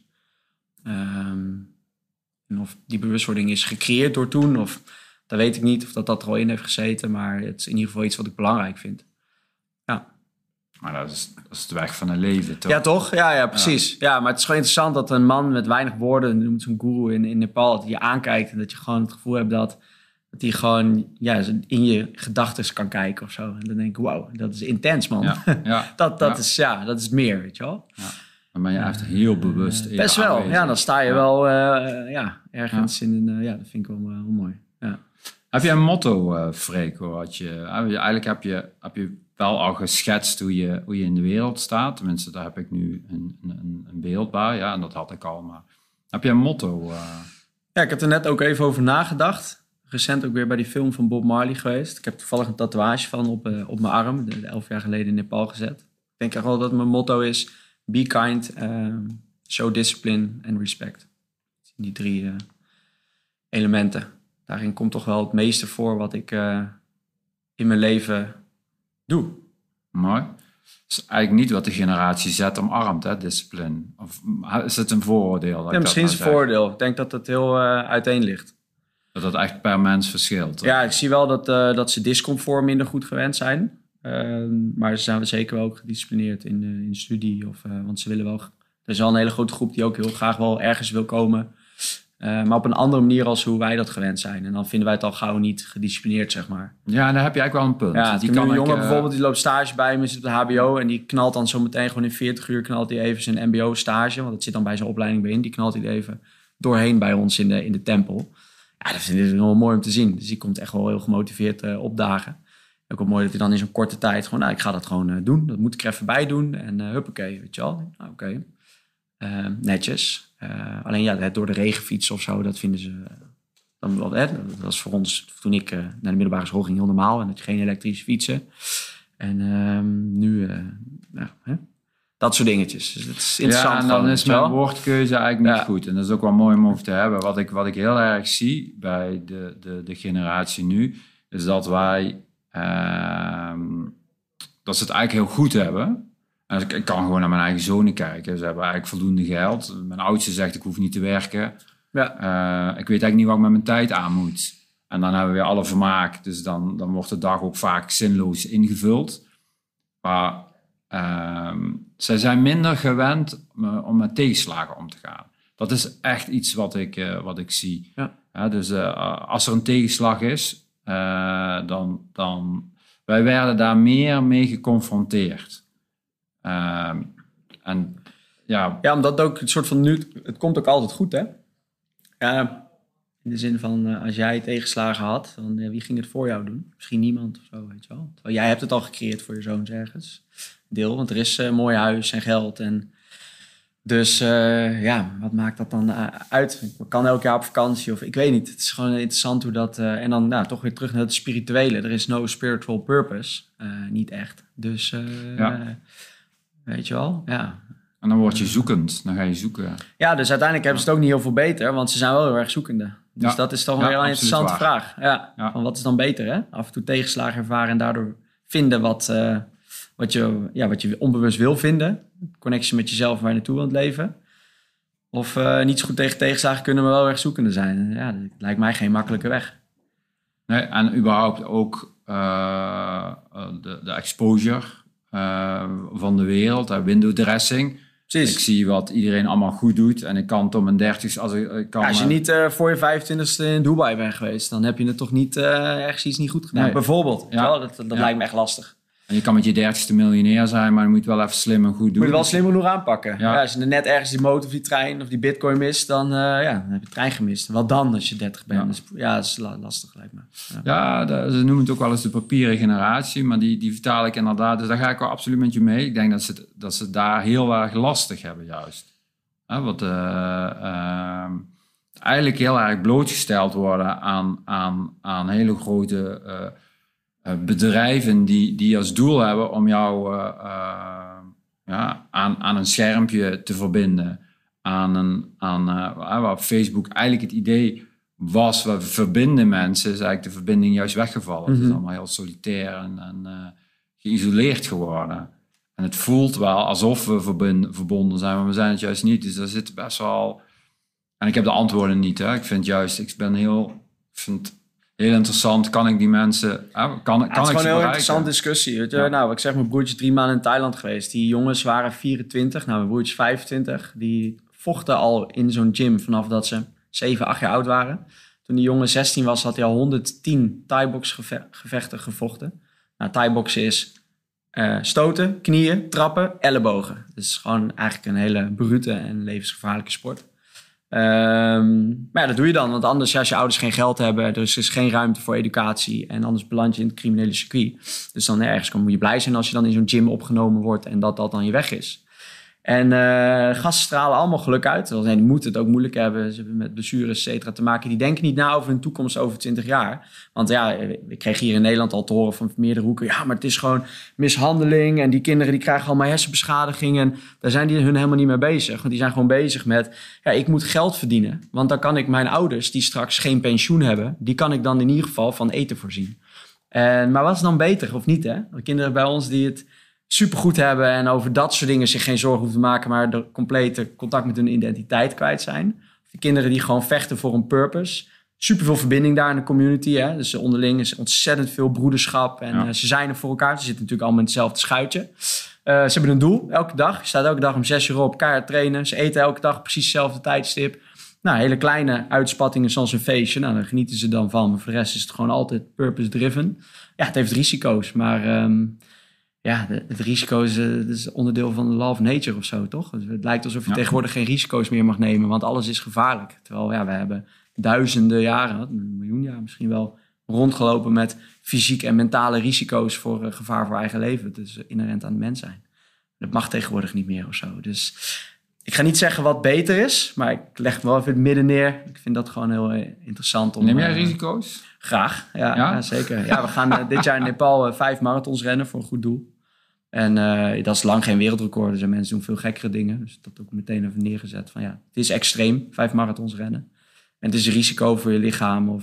En of die bewustwording is gecreëerd door toen, of dat weet ik niet, of dat er al in heeft gezeten. Maar het is in ieder geval iets wat ik belangrijk vind. Ja. Maar dat is de weg van een leven, toch? Ja, toch? Ja, precies. Ja, maar het is gewoon interessant dat een man met weinig woorden, noemt zo'n guru in Nepal, dat je aankijkt en dat je gewoon het gevoel hebt dat hij gewoon in je gedachten kan kijken of zo. En dan denk ik, wauw, dat is intens, man. Ja. Dat is meer, weet je wel. Ja. Dan ben je echt heel bewust. Best wel. Aanwezig. Ja, dan sta je wel ergens in een... dat vind ik wel mooi. Ja. Heb je een motto, Freek? Eigenlijk heb je wel al geschetst hoe je in de wereld staat. Tenminste, daar heb ik nu een beeld bij. Ja, en dat had ik al. Maar heb je een motto? Ja, ik heb er net ook even over nagedacht. Recent ook weer bij die film van Bob Marley geweest. Ik heb toevallig een tatoeage van op mijn arm. 11 jaar geleden in Nepal gezet. Ik denk echt wel dat mijn motto is: be kind, show discipline and respect. Die 3 elementen. Daarin komt toch wel het meeste voor wat ik in mijn leven doe. Mooi. Dat is eigenlijk niet wat de generatie Z omarmt, hè, discipline. Of is het een vooroordeel? Ja, misschien is het een vooroordeel. Ik denk dat het heel uiteen ligt. Dat het echt per mens verschilt. Ja, ik zie wel dat ze discomfort minder goed gewend zijn. Maar ze zijn zeker wel ook gedisciplineerd in studie. Want ze willen wel... Er is wel een hele grote groep die ook heel graag wel ergens wil komen. Maar op een andere manier als hoe wij dat gewend zijn. En dan vinden wij het al gauw niet gedisciplineerd, zeg maar. Ja, daar heb je eigenlijk wel een punt. Ja, die kan een jongen bijvoorbeeld, die loopt stage bij me, zit op de HBO... en die knalt dan zo meteen gewoon in 40 uur... knalt hij even zijn mbo-stage, want dat zit dan bij zijn opleiding bij in. Die knalt hij er even doorheen bij ons in de tempel. Ja, dat vind ik wel mooi om te zien. Dus die komt echt wel heel gemotiveerd opdagen. Ook wel mooi dat hij dan in zo'n korte tijd gewoon... ik ga dat gewoon doen. Dat moet ik er even bij doen. En huppakee, weet je wel. Oké. Netjes. Alleen het door de regen fietsen of zo, dat vinden ze... dat was voor ons, toen ik naar de middelbare school ging, heel normaal. En dat je geen elektrische fietsen. En nu... dat soort dingetjes. Dus het is interessant. Ja, en dan is mijn woordkeuze eigenlijk niet goed. En dat is ook wel mooi om over te hebben. Wat ik heel erg zie bij de generatie nu, is dat wij... dat ze het eigenlijk heel goed hebben. En ik kan gewoon naar mijn eigen zonen kijken. Ze hebben eigenlijk voldoende geld. Mijn oudste zegt, ik hoef niet te werken. Ja. Ik weet eigenlijk niet wat ik met mijn tijd aan moet. En dan hebben we weer alle vermaak. Dus dan wordt de dag ook vaak zinloos ingevuld. Maar zij zijn minder gewend om met tegenslagen om te gaan. Dat is echt iets wat ik zie. Ja. Dus als er een tegenslag is, dan wij werden daar meer mee geconfronteerd. Omdat ook een soort van nu... Het komt ook altijd goed, hè? In de zin van, als jij tegenslagen had, dan wie ging het voor jou doen? Misschien niemand of zo, weet je wel. Terwijl jij hebt het al gecreëerd voor je zoons ergens. Deel, want er is een mooi huis en geld. En dus wat maakt dat dan uit? Ik kan elk jaar op vakantie of ik weet niet. Het is gewoon interessant hoe dat... en dan toch weer terug naar het spirituele. Er is no spiritual purpose. Niet echt. Dus weet je wel, ja. En dan word je zoekend. Dan ga je zoeken. Ja, dus uiteindelijk hebben ze het ook niet heel veel beter. Want ze zijn wel heel erg zoekende. Dus dat is toch wel een interessante vraag. Ja. Van wat is dan beter, hè? Af en toe tegenslagen ervaren en daardoor vinden wat je onbewust wil vinden. Connectie met jezelf waar je naartoe wilt leven. Of niet zo goed tegen tegenslagen kunnen, maar wel erg zoekende zijn. Ja, dat lijkt mij geen makkelijke weg. Nee, en überhaupt ook de exposure van de wereld, window dressing. Precies. Ik zie wat iedereen allemaal goed doet en ik kan tot mijn 30's... Als je niet voor je 25e in Dubai bent geweest, dan heb je het toch niet ergens iets niet goed gedaan. Nee. Bijvoorbeeld. Ja. Dat lijkt me echt lastig. En je kan met je 30ste miljonair zijn, maar je moet wel even slim en goed doen. Moet je wel slim genoeg aanpakken. Ja. Als je er net ergens die motor of die trein of die bitcoin mist, dan heb je de trein gemist. Wel dan als je 30 bent. Ja, dat is lastig lijkt me. Ze noemen het ook wel eens de papieren generatie, maar die vertaal ik inderdaad. Dus daar ga ik wel absoluut met je mee. Ik denk dat ze daar heel erg lastig hebben juist. Wat eigenlijk heel erg blootgesteld worden aan hele grote... bedrijven die als doel hebben om jou aan een schermpje te verbinden. Waar op Facebook eigenlijk het idee was, we verbinden mensen, is eigenlijk de verbinding juist weggevallen. Mm-hmm. Het is allemaal heel solitair en geïsoleerd geworden. En het voelt wel alsof we verbonden zijn, maar we zijn het juist niet. Dus daar zit best wel... En ik heb de antwoorden niet. Hè. Ik vind het heel interessant. Kan ik die mensen... Kan Het is ik gewoon een heel bereiken? interessante discussie. Weet je? Ja. Nou, ik zeg, mijn broertje 3 maanden in Thailand geweest. Die jongens waren 24. Nou, mijn broertje 25. Die vochten al in zo'n gym vanaf dat ze 7, 8 jaar oud waren. Toen die jongen 16 was, had hij al 110 Thai-box gevechten gevochten. Nou, Thai-boxen is stoten, knieën, trappen, ellebogen. Dus gewoon eigenlijk een hele brute en levensgevaarlijke sport. Maar ja, dat doe je dan. Want anders, als je ouders geen geld hebben, dus er is geen ruimte voor educatie. En anders beland je in het criminele circuit. Dus dan ergens moet je blij zijn als je dan in zo'n gym opgenomen wordt en dat dan je weg is. En gasten stralen allemaal geluk uit. Die moeten het ook moeilijk hebben. Ze hebben met blessures, et cetera, te maken. Die denken niet na over hun toekomst over 20 jaar. Want ja, ik kreeg hier in Nederland al te horen van meerdere hoeken. Ja, maar het is gewoon mishandeling. En die kinderen die krijgen allemaal hersenbeschadiging. En daar zijn die hun helemaal niet mee bezig. Want die zijn gewoon bezig met... Ja, ik moet geld verdienen. Want dan kan ik mijn ouders, die straks geen pensioen hebben... die kan ik dan in ieder geval van eten voorzien. Maar wat is dan beter of niet, hè? De kinderen bij ons die het... supergoed hebben en over dat soort dingen zich geen zorgen hoeven te maken, maar de complete contact met hun identiteit kwijt zijn. De kinderen die gewoon vechten voor een purpose. Superveel verbinding daar in de community. Hè? Dus onderling is ontzettend veel broederschap en ze zijn er voor elkaar. Ze zitten natuurlijk allemaal in hetzelfde schuitje. Ze hebben een doel elke dag. Je staat elke dag om 6 uur op, keihard trainen. Ze eten elke dag precies hetzelfde tijdstip. Nou, hele kleine uitspattingen zoals een feestje. Nou, daar genieten ze dan van. Maar voor de rest is het gewoon altijd purpose-driven. Ja, het heeft risico's, maar... Ja, het risico is onderdeel van de law of nature of zo, toch? Dus het lijkt alsof je tegenwoordig geen risico's meer mag nemen, want alles is gevaarlijk. Terwijl we hebben duizenden jaren, een miljoen jaar misschien wel, rondgelopen met fysiek en mentale risico's voor gevaar voor eigen leven. Het is inherent aan het mens zijn. Dat mag tegenwoordig niet meer of zo. Dus ik ga niet zeggen wat beter is, maar ik leg me wel even het midden neer. Ik vind dat gewoon heel interessant. Neem jij risico's? Graag, ja, zeker. Ja, we gaan dit jaar in Nepal 5 marathons rennen voor een goed doel. En dat is lang geen wereldrecord. Dus mensen doen veel gekkere dingen. Dus dat ook meteen even neergezet. Van ja, het is extreem, 5 marathons rennen. En het is een risico voor je lichaam.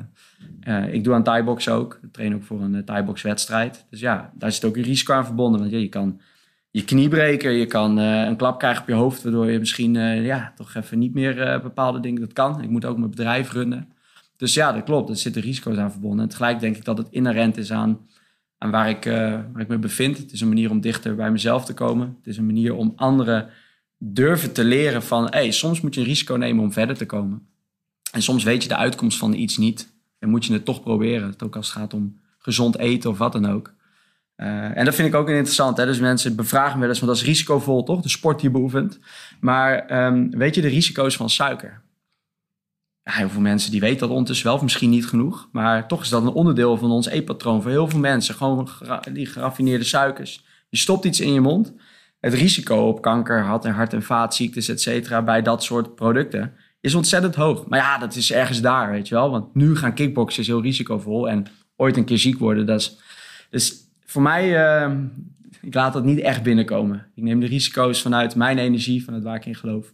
Ik doe aan Thai-box ook. Ik train ook voor een Thai-box wedstrijd. Dus ja, daar zit ook een risico aan verbonden. Want je kan je knie breken. Je kan een klap krijgen op je hoofd. Waardoor je misschien toch even niet meer bepaalde dingen... Dat kan. Ik moet ook mijn bedrijf runnen. Dus ja, dat klopt. Er zitten risico's aan verbonden. En tegelijk denk ik dat het inherent is aan waar ik me bevind. Het is een manier om dichter bij mezelf te komen. Het is een manier om anderen durven te leren van... soms moet je een risico nemen om verder te komen. En soms weet je de uitkomst van iets niet. En moet je het toch proberen. Ook als het gaat om gezond eten of wat dan ook. En dat vind ik ook interessant. Hè? Dus mensen bevragen wel eens, want dat is risicovol, toch? De sport die je beoefent. Maar weet je de risico's van suiker? Ja, heel veel mensen die weten dat ondertussen wel, of misschien niet genoeg. Maar toch is dat een onderdeel van ons eetpatroon voor heel veel mensen. Gewoon die geraffineerde suikers. Je stopt iets in je mond. Het risico op kanker, hart- en vaatziektes, et cetera, bij dat soort producten is ontzettend hoog. Maar ja, dat is ergens daar, weet je wel. Want nu gaan kickboksen is heel risicovol. En ooit een keer ziek worden, dat is... Dus voor mij, ik laat dat niet echt binnenkomen. Ik neem de risico's vanuit mijn energie, vanuit waar ik in geloof.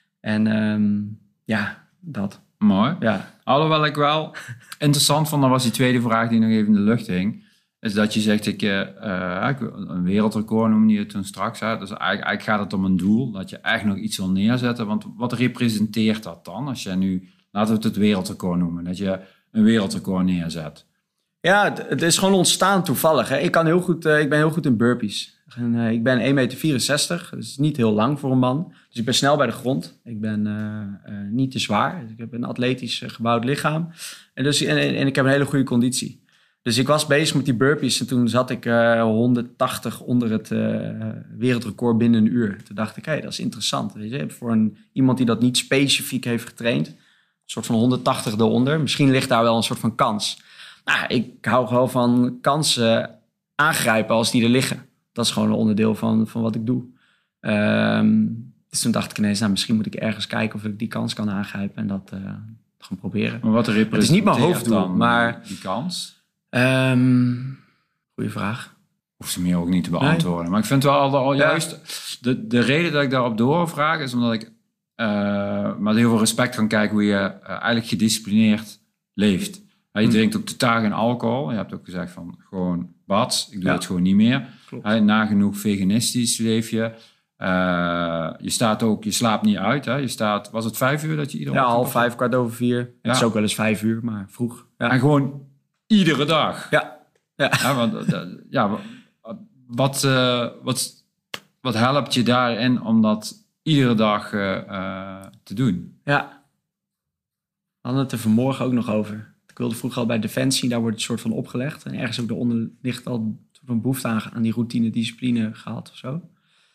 En dat... Mooi. Ja. Alhoewel ik wel interessant vond, dat was die tweede vraag die nog even in de lucht hing, is dat je zegt, een wereldrecord noemde je toen straks. Hè? Dus eigenlijk gaat het om een doel, dat je echt nog iets wil neerzetten. Want wat representeert dat dan? Als je nu, laten we het wereldrecord noemen, dat je een wereldrecord neerzet. Ja, het is gewoon ontstaan toevallig. Hè? Ik ben heel goed in burpees. En, ik ben 1,64 meter, dat is niet heel lang voor een man. Dus ik ben snel bij de grond. Ik ben niet te zwaar. Ik heb een atletisch gebouwd lichaam. En ik heb een hele goede conditie. Dus ik was bezig met die burpees en toen zat ik 180 onder het wereldrecord binnen een uur. Toen dacht ik, dat is interessant. Weet je? Voor iemand die dat niet specifiek heeft getraind. Een soort van 180 eronder. Misschien ligt daar wel een soort van kans. Nou, ik hou gewoon van kansen aangrijpen als die er liggen. Dat is gewoon een onderdeel van wat ik doe. Dus toen dacht ik ineens, misschien moet ik ergens kijken of ik die kans kan aangrijpen en dat gaan proberen. Maar wat representeert het is niet mijn hoofddoel, dan, maar die kans? Goeie vraag. Hoef ze me ook niet te beantwoorden. Nee. Maar ik vind wel juist... De reden dat ik daarop doorvraag is omdat ik met heel veel respect kan kijken hoe je eigenlijk gedisciplineerd leeft. Je drinkt ook totaal geen alcohol. Je hebt ook gezegd van gewoon bad. Ik doe het gewoon niet meer. Nagenoeg veganistisch leef je. Je slaapt niet uit. Hè? Je staat, was het 5 uur dat je iedere ochtend... 5, 4:15. Het is ook wel eens 5 uur, maar vroeg. Ja. En gewoon iedere dag. Ja. Wat helpt je daarin om dat iedere dag te doen? Ja. We hadden het er vanmorgen ook nog over. Ik wilde vroeger al bij Defensie, daar wordt het soort van opgelegd. En ergens ook daaronder ligt al een soort van behoefte aan die routine, discipline gehad of zo.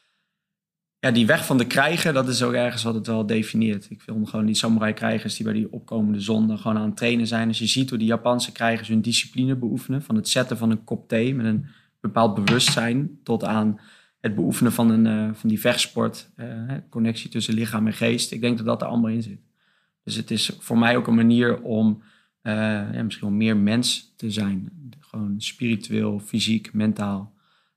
Ja, die weg van de krijger, dat is ook ergens wat het wel definieert. Ik film gewoon die samurai krijgers die bij die opkomende zon dan gewoon aan het trainen zijn. Als je ziet hoe die Japanse krijgers hun discipline beoefenen, van het zetten van een kop thee met een bepaald bewustzijn tot aan het beoefenen van die vechtsport, connectie tussen lichaam en geest. Ik denk dat dat er allemaal in zit. Dus het is voor mij ook een manier om misschien wel meer mens te zijn. Gewoon spiritueel, fysiek, mentaal.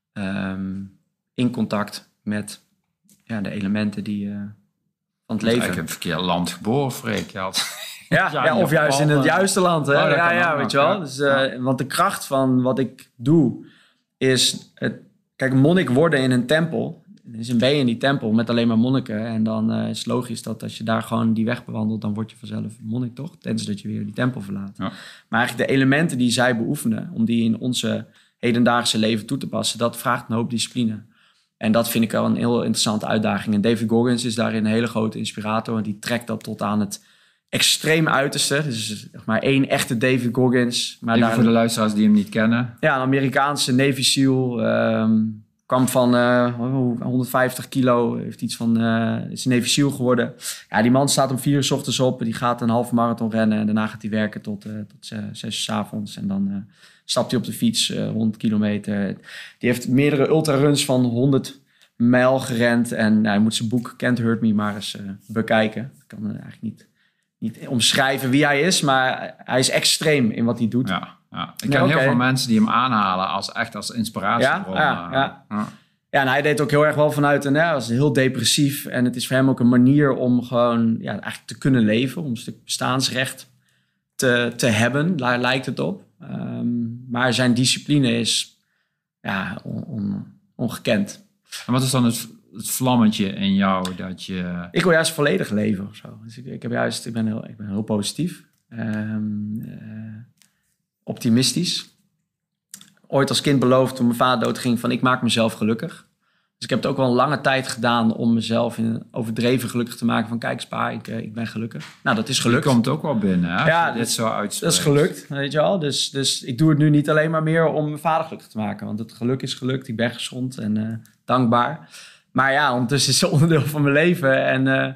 In contact met de elementen die van het leven. Ik heb verkeerd land geboren, Freek. Of juist in het juiste land. Hè? Weet je wel. Dus, want de kracht van wat ik doe is... Kijk, monnik worden in een tempel... Dus ben je in die tempel met alleen maar monniken. En dan is het logisch dat als je daar gewoon die weg bewandelt... dan word je vanzelf monnik, toch? Tenzij dat je weer die tempel verlaat. Ja. Maar eigenlijk de elementen die zij beoefenen... om die in onze hedendaagse leven toe te passen... dat vraagt een hoop discipline. En dat vind ik wel een heel interessante uitdaging. En David Goggins is daarin een hele grote inspirator. En die trekt dat tot aan het extreem uiterste. Dus maar 1 echte David Goggins. Maar even voor de luisteraars die hem niet kennen. Ja, een Amerikaanse Navy SEAL... kwam van 150 kilo, heeft iets van, is een Navy SEAL geworden. Ja, die man staat om 4 uur 's ochtends op, die gaat een halve marathon rennen en daarna gaat hij werken tot 6 uur 's avonds. En dan stapt hij op de fiets 100 kilometer. Die heeft meerdere ultraruns van 100 mijl gerend en hij moet zijn boek Can't Hurt Me maar eens bekijken. Ik kan eigenlijk niet omschrijven wie hij is, maar hij is extreem in wat hij doet. Ja. Ik ken heel veel mensen die hem aanhalen als inspiratiebron. Ja, en hij deed ook heel erg wel vanuit hij was heel depressief. En het is voor hem ook een manier om gewoon eigenlijk te kunnen leven. Om een stuk bestaansrecht te hebben. Daar lijkt het op. Maar zijn discipline is ongekend. En wat is dan het vlammetje in jou dat je... Ik wil juist volledig leven of zo. Dus ik ben heel positief. Optimistisch. Ooit als kind beloofd toen mijn vader doodging van ik maak mezelf gelukkig. Dus ik heb het ook wel een lange tijd gedaan om mezelf overdreven gelukkig te maken van kijk eens pa, ik ben gelukkig. Nou, dat is gelukt. Je komt ook wel binnen, hè? Ja, dit zo uitspreekt. Dat is gelukt, weet je wel. Dus ik doe het nu niet alleen maar meer om mijn vader gelukkig te maken. Want het geluk is gelukt, ik ben gezond en dankbaar. Maar ja, ondertussen is het onderdeel van mijn leven. En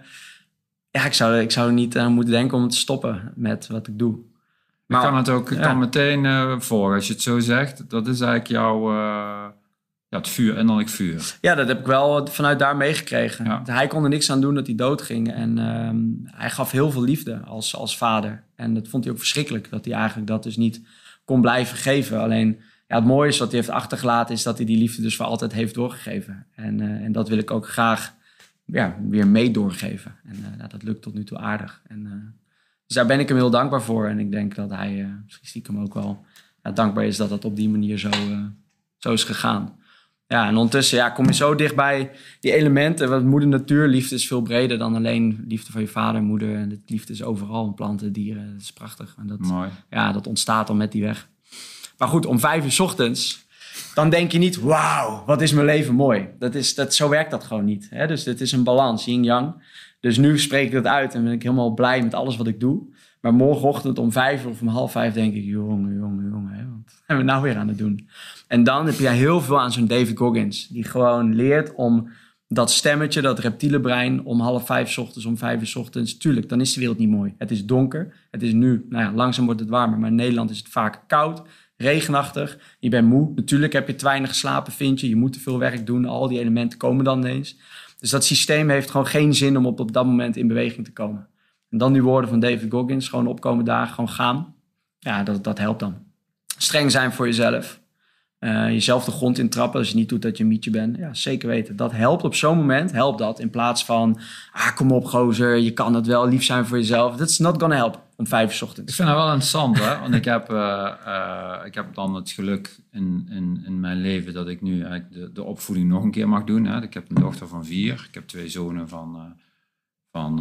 ik zou er niet aan moeten denken om te stoppen met wat ik doe. Maar kan het ook meteen voor als je het zo zegt. Dat is eigenlijk jouw het vuur, innerlijk vuur. Ja, dat heb ik wel vanuit daar meegekregen. Ja. Hij kon er niks aan doen dat hij doodging. En hij gaf heel veel liefde als vader. En dat vond hij ook verschrikkelijk. Dat hij eigenlijk dat dus niet kon blijven geven. Alleen het mooie is wat hij heeft achtergelaten... is dat hij die liefde dus voor altijd heeft doorgegeven. En dat wil ik ook graag weer mee doorgeven. En dat lukt tot nu toe aardig. Dus daar ben ik hem heel dankbaar voor. En ik denk dat hij misschien stiekem ook wel dankbaar is dat dat op die manier zo is gegaan. Ja, en ondertussen kom je zo dichtbij die elementen. Want moeder natuurliefde is veel breder dan alleen liefde van je vader en moeder. En de liefde is overal, planten, dieren. Dat is prachtig. En mooi. Ja, dat ontstaat dan met die weg. Maar goed, om 5 uur 's ochtends... dan denk je niet, wauw, wat is mijn leven mooi. Zo werkt dat gewoon niet. Hè? Dus het is een balans, yin-yang. Dus nu spreek ik dat uit en ben ik helemaal blij met alles wat ik doe. Maar morgenochtend om 5 uur of om 4:30 denk ik... jongen, hè, wat zijn we nou weer aan het doen? En dan heb je heel veel aan zo'n David Goggins... die gewoon leert om dat stemmetje, dat reptiele brein... om 4:30 's ochtends, om 5 uur 's ochtends... tuurlijk, dan is de wereld niet mooi. Het is donker, het is nu... langzaam wordt het warmer, maar in Nederland is het vaak koud... regenachtig, je bent moe. Natuurlijk heb je te weinig geslapen, vind je. Je moet te veel werk doen, al die elementen komen dan ineens... Dus dat systeem heeft gewoon geen zin om op dat moment in beweging te komen. En dan die woorden van David Goggins, gewoon opkomen dagen, gewoon gaan. Ja, dat helpt dan. Streng zijn voor jezelf. Jezelf de grond intrappen als je niet doet dat je een mietje bent. Ja, zeker weten. Dat helpt op zo'n moment, helpt dat. In plaats van, kom op gozer, je kan het wel, lief zijn voor jezelf. That's not gonna help. om 5 uur 's Ik ochtends. vind dat wel interessant, hè? Want ik heb dan het geluk in mijn leven dat ik nu eigenlijk de opvoeding nog een keer mag doen. Hè? Ik heb een dochter van 4. Ik heb 2 zonen van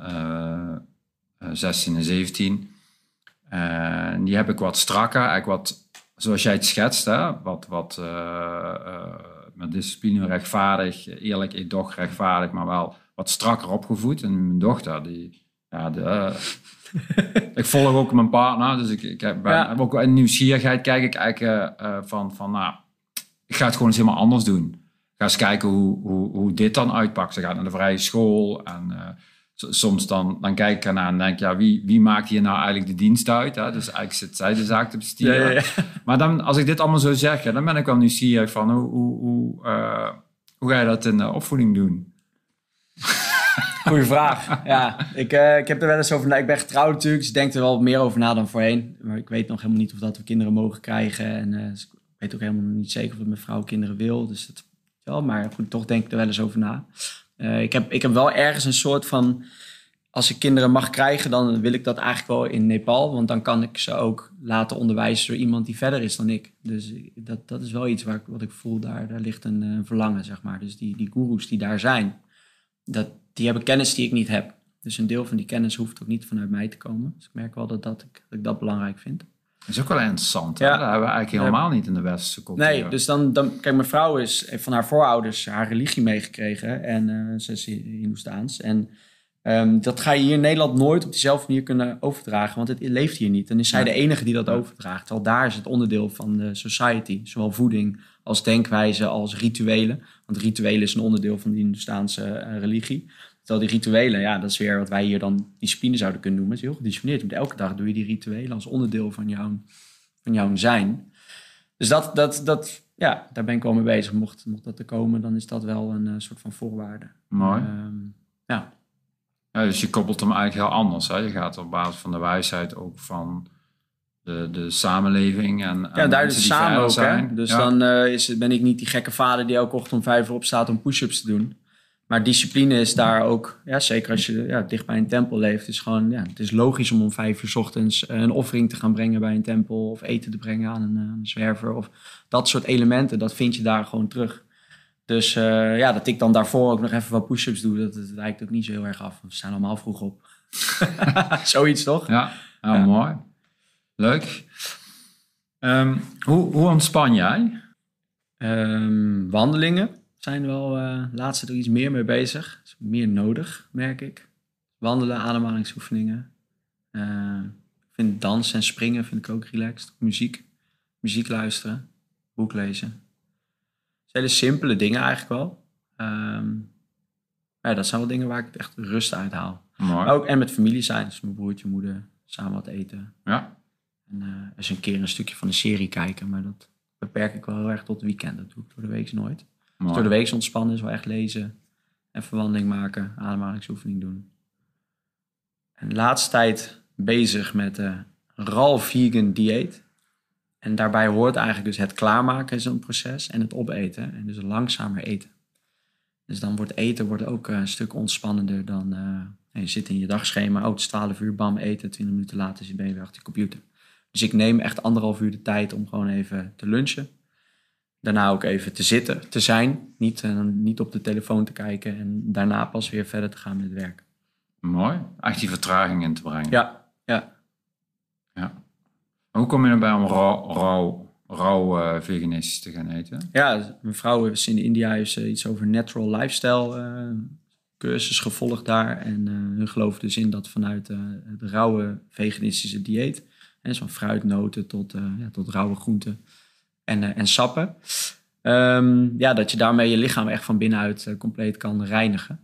16 en 17. Die heb ik wat strakker, eigenlijk wat, zoals jij het schetst, hè? Wat met discipline rechtvaardig, eerlijk, edoch rechtvaardig, maar wel wat strakker opgevoed. En mijn dochter, ik volg ook mijn partner, dus ik heb ook wel in nieuwsgierigheid kijk ik eigenlijk ik ga het gewoon eens helemaal anders doen. Ik ga eens kijken hoe dit dan uitpakt. Ze gaat naar de vrije school en soms dan kijk ik ernaar en denk ja, wie maakt hier nou eigenlijk de dienst uit? Hè? Dus eigenlijk zit zij de zaak te bestieren. Ja. Maar dan, als ik dit allemaal zo zeg, dan ben ik wel nieuwsgierig van hoe ga je dat in de opvoeding doen? Goeie vraag. Ja, ik heb er wel eens over na. Ik ben getrouwd natuurlijk, dus ik denk er wel meer over na dan voorheen. Maar ik weet nog helemaal niet of dat we kinderen mogen krijgen. En dus ik weet ook helemaal niet zeker of dat mijn vrouw kinderen wil. Dus dat wel. Maar goed, toch denk ik er wel eens over na. Ik heb wel ergens een soort van... Als ik kinderen mag krijgen, dan wil ik dat eigenlijk wel in Nepal. Want dan kan ik ze ook laten onderwijzen door iemand die verder is dan ik. Dus dat is wel iets wat ik voel. Daar ligt een verlangen, zeg maar. Dus die goeroes die daar zijn, die hebben kennis die ik niet heb. Dus een deel van die kennis hoeft ook niet vanuit mij te komen. Dus ik merk wel dat ik dat belangrijk vind. Dat is ook wel interessant. Ja. Dat hebben we eigenlijk helemaal niet in de westerse cultuur. Nee, dus dan kijk, mijn vrouw heeft van haar voorouders haar religie meegekregen. En ze is Hindoestaans. En dat ga je hier in Nederland nooit op diezelfde manier kunnen overdragen. Want het leeft hier niet. Dan is zij de enige die dat overdraagt. Terwijl daar is het onderdeel van de society. Zowel voeding als denkwijze als rituelen. Want rituelen is een onderdeel van de Hindoestaanse religie. Terwijl die rituelen, ja, dat is weer wat wij hier dan discipline zouden kunnen noemen. Het is heel gedisciplineerd. Want elke dag doe je die rituelen als onderdeel van jouw zijn. Dus daar ben ik wel mee bezig. Mocht dat er komen, dan is dat wel een soort van voorwaarde. Mooi. Ja. Ja, dus je koppelt hem eigenlijk heel anders. Hè? Je gaat op basis van de wijsheid ook van de samenleving. Daar is het samen ook. Hè? Dus dan ben ik niet die gekke vader die elke ochtend om 5 uur opstaat om push-ups te doen. Maar discipline is daar ook, ja, zeker als je dicht bij een tempel leeft. Is gewoon, het is logisch om 5 uur 's ochtends een offering te gaan brengen bij een tempel. Of eten te brengen aan een zwerver. Of dat soort elementen, dat vind je daar gewoon terug. Dus dat ik dan daarvoor ook nog even wat push-ups doe, dat wijkt ook niet zo heel erg af. We staan allemaal vroeg op. Zoiets toch? Ja, mooi. Leuk. Hoe ontspan jij? Wandelingen zijn wel laatst er iets meer mee bezig. Is meer nodig, merk ik. Wandelen, ademhalingsoefeningen. Ik vind dansen en springen vind ik ook relaxed. Muziek luisteren, boek lezen. Hele simpele dingen eigenlijk wel. Dat zijn wel dingen waar ik echt rust uit haal. Ook, en met familie zijn. Dus mijn broertje, moeder, samen wat eten. Ja. En eens een keer een stukje van een serie kijken. Maar dat beperk ik wel heel erg tot het weekend. Dat doe ik door de week nooit. Dus door de week ontspannen is wel echt lezen. En verwandeling maken. Ademhalingsoefening doen. En de laatste tijd bezig met raw vegan dieet. En daarbij hoort eigenlijk dus het klaarmaken is een proces en het opeten. En dus langzamer eten. Dus dan wordt eten ook een stuk ontspannender dan... je zit in je dagschema, het is 12 uur, bam, eten. 20 minuten later ben je weer achter je computer. Dus ik neem echt 1,5 uur de tijd om gewoon even te lunchen. Daarna ook even te zitten, te zijn. Niet op de telefoon te kijken. En daarna pas weer verder te gaan met het werk. Mooi. Echt die vertraging in te brengen. Ja. Hoe kom je erbij om rauw veganistisch te gaan eten? Ja, mijn vrouw heeft in India iets over natural lifestyle cursus gevolgd daar. En hun geloven dus in dat vanuit het rauwe veganistische dieet. En van fruitnoten tot rauwe groenten en sappen. Dat je daarmee je lichaam echt van binnenuit compleet kan reinigen.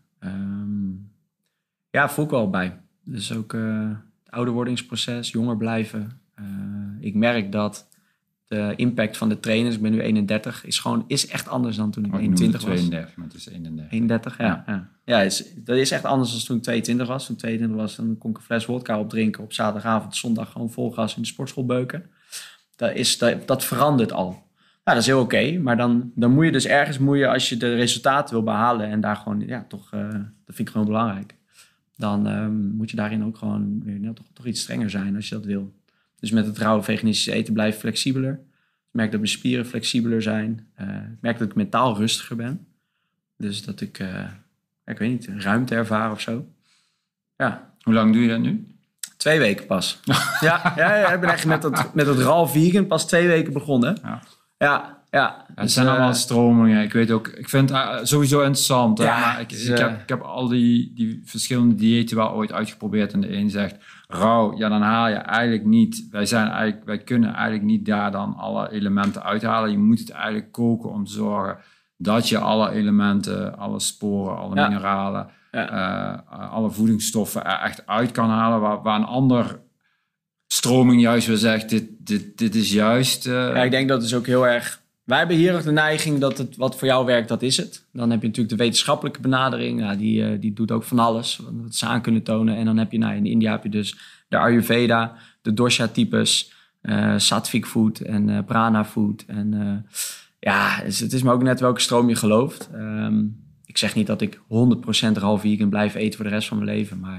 Voel ik wel bij. Dus ook het ouderwordingsproces, jonger blijven. Ik merk dat de impact van de trainers, ik ben nu 31, is echt anders dan toen ik 21 was. 32, maar het is 31. 31, ja. Dat is echt anders dan toen ik 22 was. Toen ik 22 was, dan kon ik een fles vodka opdrinken op zaterdagavond, zondag gewoon vol gas in de sportschool beuken. Dat verandert al. Nou, dat is heel oké, maar dan moet je dus ergens, als je de resultaten wil behalen en daar gewoon, dat vind ik gewoon belangrijk. dan moet je daarin ook gewoon weer toch iets strenger zijn als je dat wil. Dus met het rauwe veganistisch eten blijf ik flexibeler. Ik merk dat mijn spieren flexibeler zijn. Ik merk dat ik mentaal rustiger ben. Dus dat ik, ik weet niet, ruimte ervaar of zo. Ja. Hoe lang doe je dat nu? 2 weken pas. ja, ik ben echt met het raw vegan pas 2 weken begonnen. Ja. Het zijn allemaal stromingen. Ik weet ook, ik vind het sowieso interessant. Ja, maar ik heb al die verschillende diëten wel ooit uitgeprobeerd. En de een zegt rauw, dan haal je eigenlijk niet. Wij kunnen eigenlijk niet daar dan alle elementen uithalen. Je moet het eigenlijk koken om te zorgen dat je alle elementen, alle sporen, alle mineralen, alle voedingsstoffen er echt uit kan halen. Waar een ander stroming juist weer zegt, dit is juist... ik denk dat is ook heel erg... Wij hebben hier ook de neiging dat het wat voor jou werkt, dat is het. Dan heb je natuurlijk de wetenschappelijke benadering. Die doet ook van alles, wat ze aan kunnen tonen. En dan heb je in India heb je dus de Ayurveda, de dosha-types, Sattvic food en prana food. En het is me ook net welke stroom je gelooft. Ik zeg niet dat ik 100% raw vegan blijf eten voor de rest van mijn leven, maar...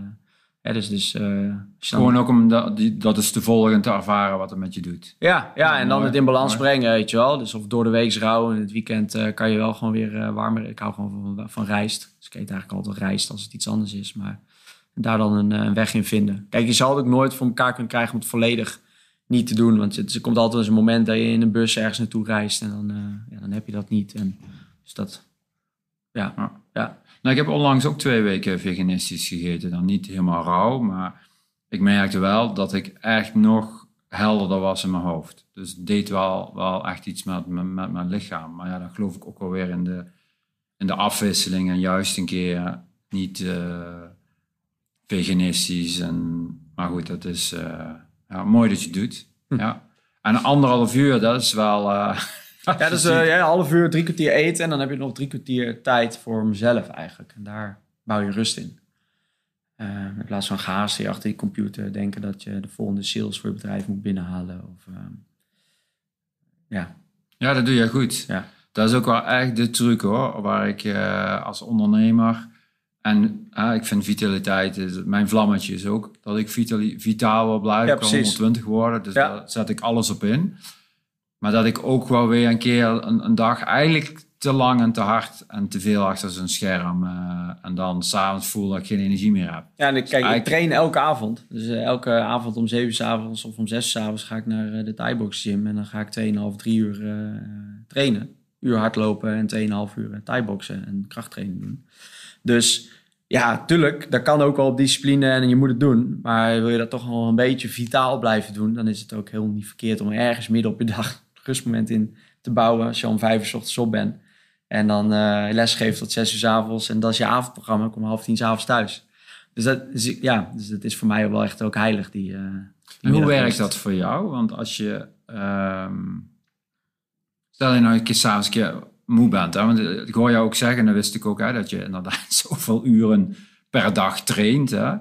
Gewoon ook om dat is te volgen en te ervaren wat het met je doet. Ja, en dan het in balans brengen, weet je wel. Dus of door de week rauw en het weekend kan je wel gewoon weer warmer. Ik hou gewoon van rijst. Dus ik eet eigenlijk altijd rijst als het iets anders is. Maar daar dan een weg in vinden. Kijk, je zal het ook nooit voor elkaar kunnen krijgen om het volledig niet te doen. Want er komt altijd eens een moment dat je in een bus ergens naartoe reist. En dan heb je dat niet. En dus dat... Ja. Nou, ik heb onlangs ook 2 weken veganistisch gegeten. Dan niet helemaal rauw, maar ik merkte wel dat ik echt nog helderder was in mijn hoofd. Dus het deed wel echt iets met mijn lichaam. Maar dan geloof ik ook wel weer in de afwisseling. En juist een keer niet veganistisch. Maar goed, dat is mooi dat je het doet. Ja. En 1,5 uur, dat is wel... dus een half uur, 3 kwartier eten. En dan heb je nog 3 kwartier tijd voor mezelf eigenlijk. En daar bouw je rust in. In plaats van gehaast hier achter die computer denken dat je de volgende sales voor je bedrijf moet binnenhalen. Ja, dat doe je goed. Ja. Dat is ook wel echt de truc hoor. Waar ik als ondernemer... En ik vind vitaliteit, mijn vlammetje is ook... dat ik vitaal wil blijven. Ik kan 120 worden, dus daar zet ik alles op in. Maar dat ik ook wel weer een keer een dag eigenlijk te lang en te hard en te veel achter zo'n scherm. En dan 's avonds voel dat ik geen energie meer heb. Ja, ik train elke avond. Dus elke avond om 7 uur 's avonds of om 6 uur 's avonds ga ik naar de Thai-box gym. En dan ga ik 2,5, 3 uur trainen. 1 uur hardlopen en 2,5 uur Thai-boxen en krachttraining doen. Dus ja, tuurlijk, dat kan ook wel op discipline en je moet het doen. Maar wil je dat toch wel een beetje vitaal blijven doen, dan is het ook heel niet verkeerd om ergens midden op je dag rustmoment in te bouwen. Als je om 5 uur 's ochtends op bent. En dan lesgeeft tot 6 uur 's avonds. En dat is je avondprogramma. Ik kom 9:30 's avonds thuis. Dus dat is voor mij wel echt ook heilig. En hoe werkt dat voor jou? Want als je... stel je nou een keer 's avonds een keer moe bent. Hè? Want ik hoor jou ook zeggen, en dat wist ik ook, hè, dat je inderdaad zoveel uren per dag traint. Hè?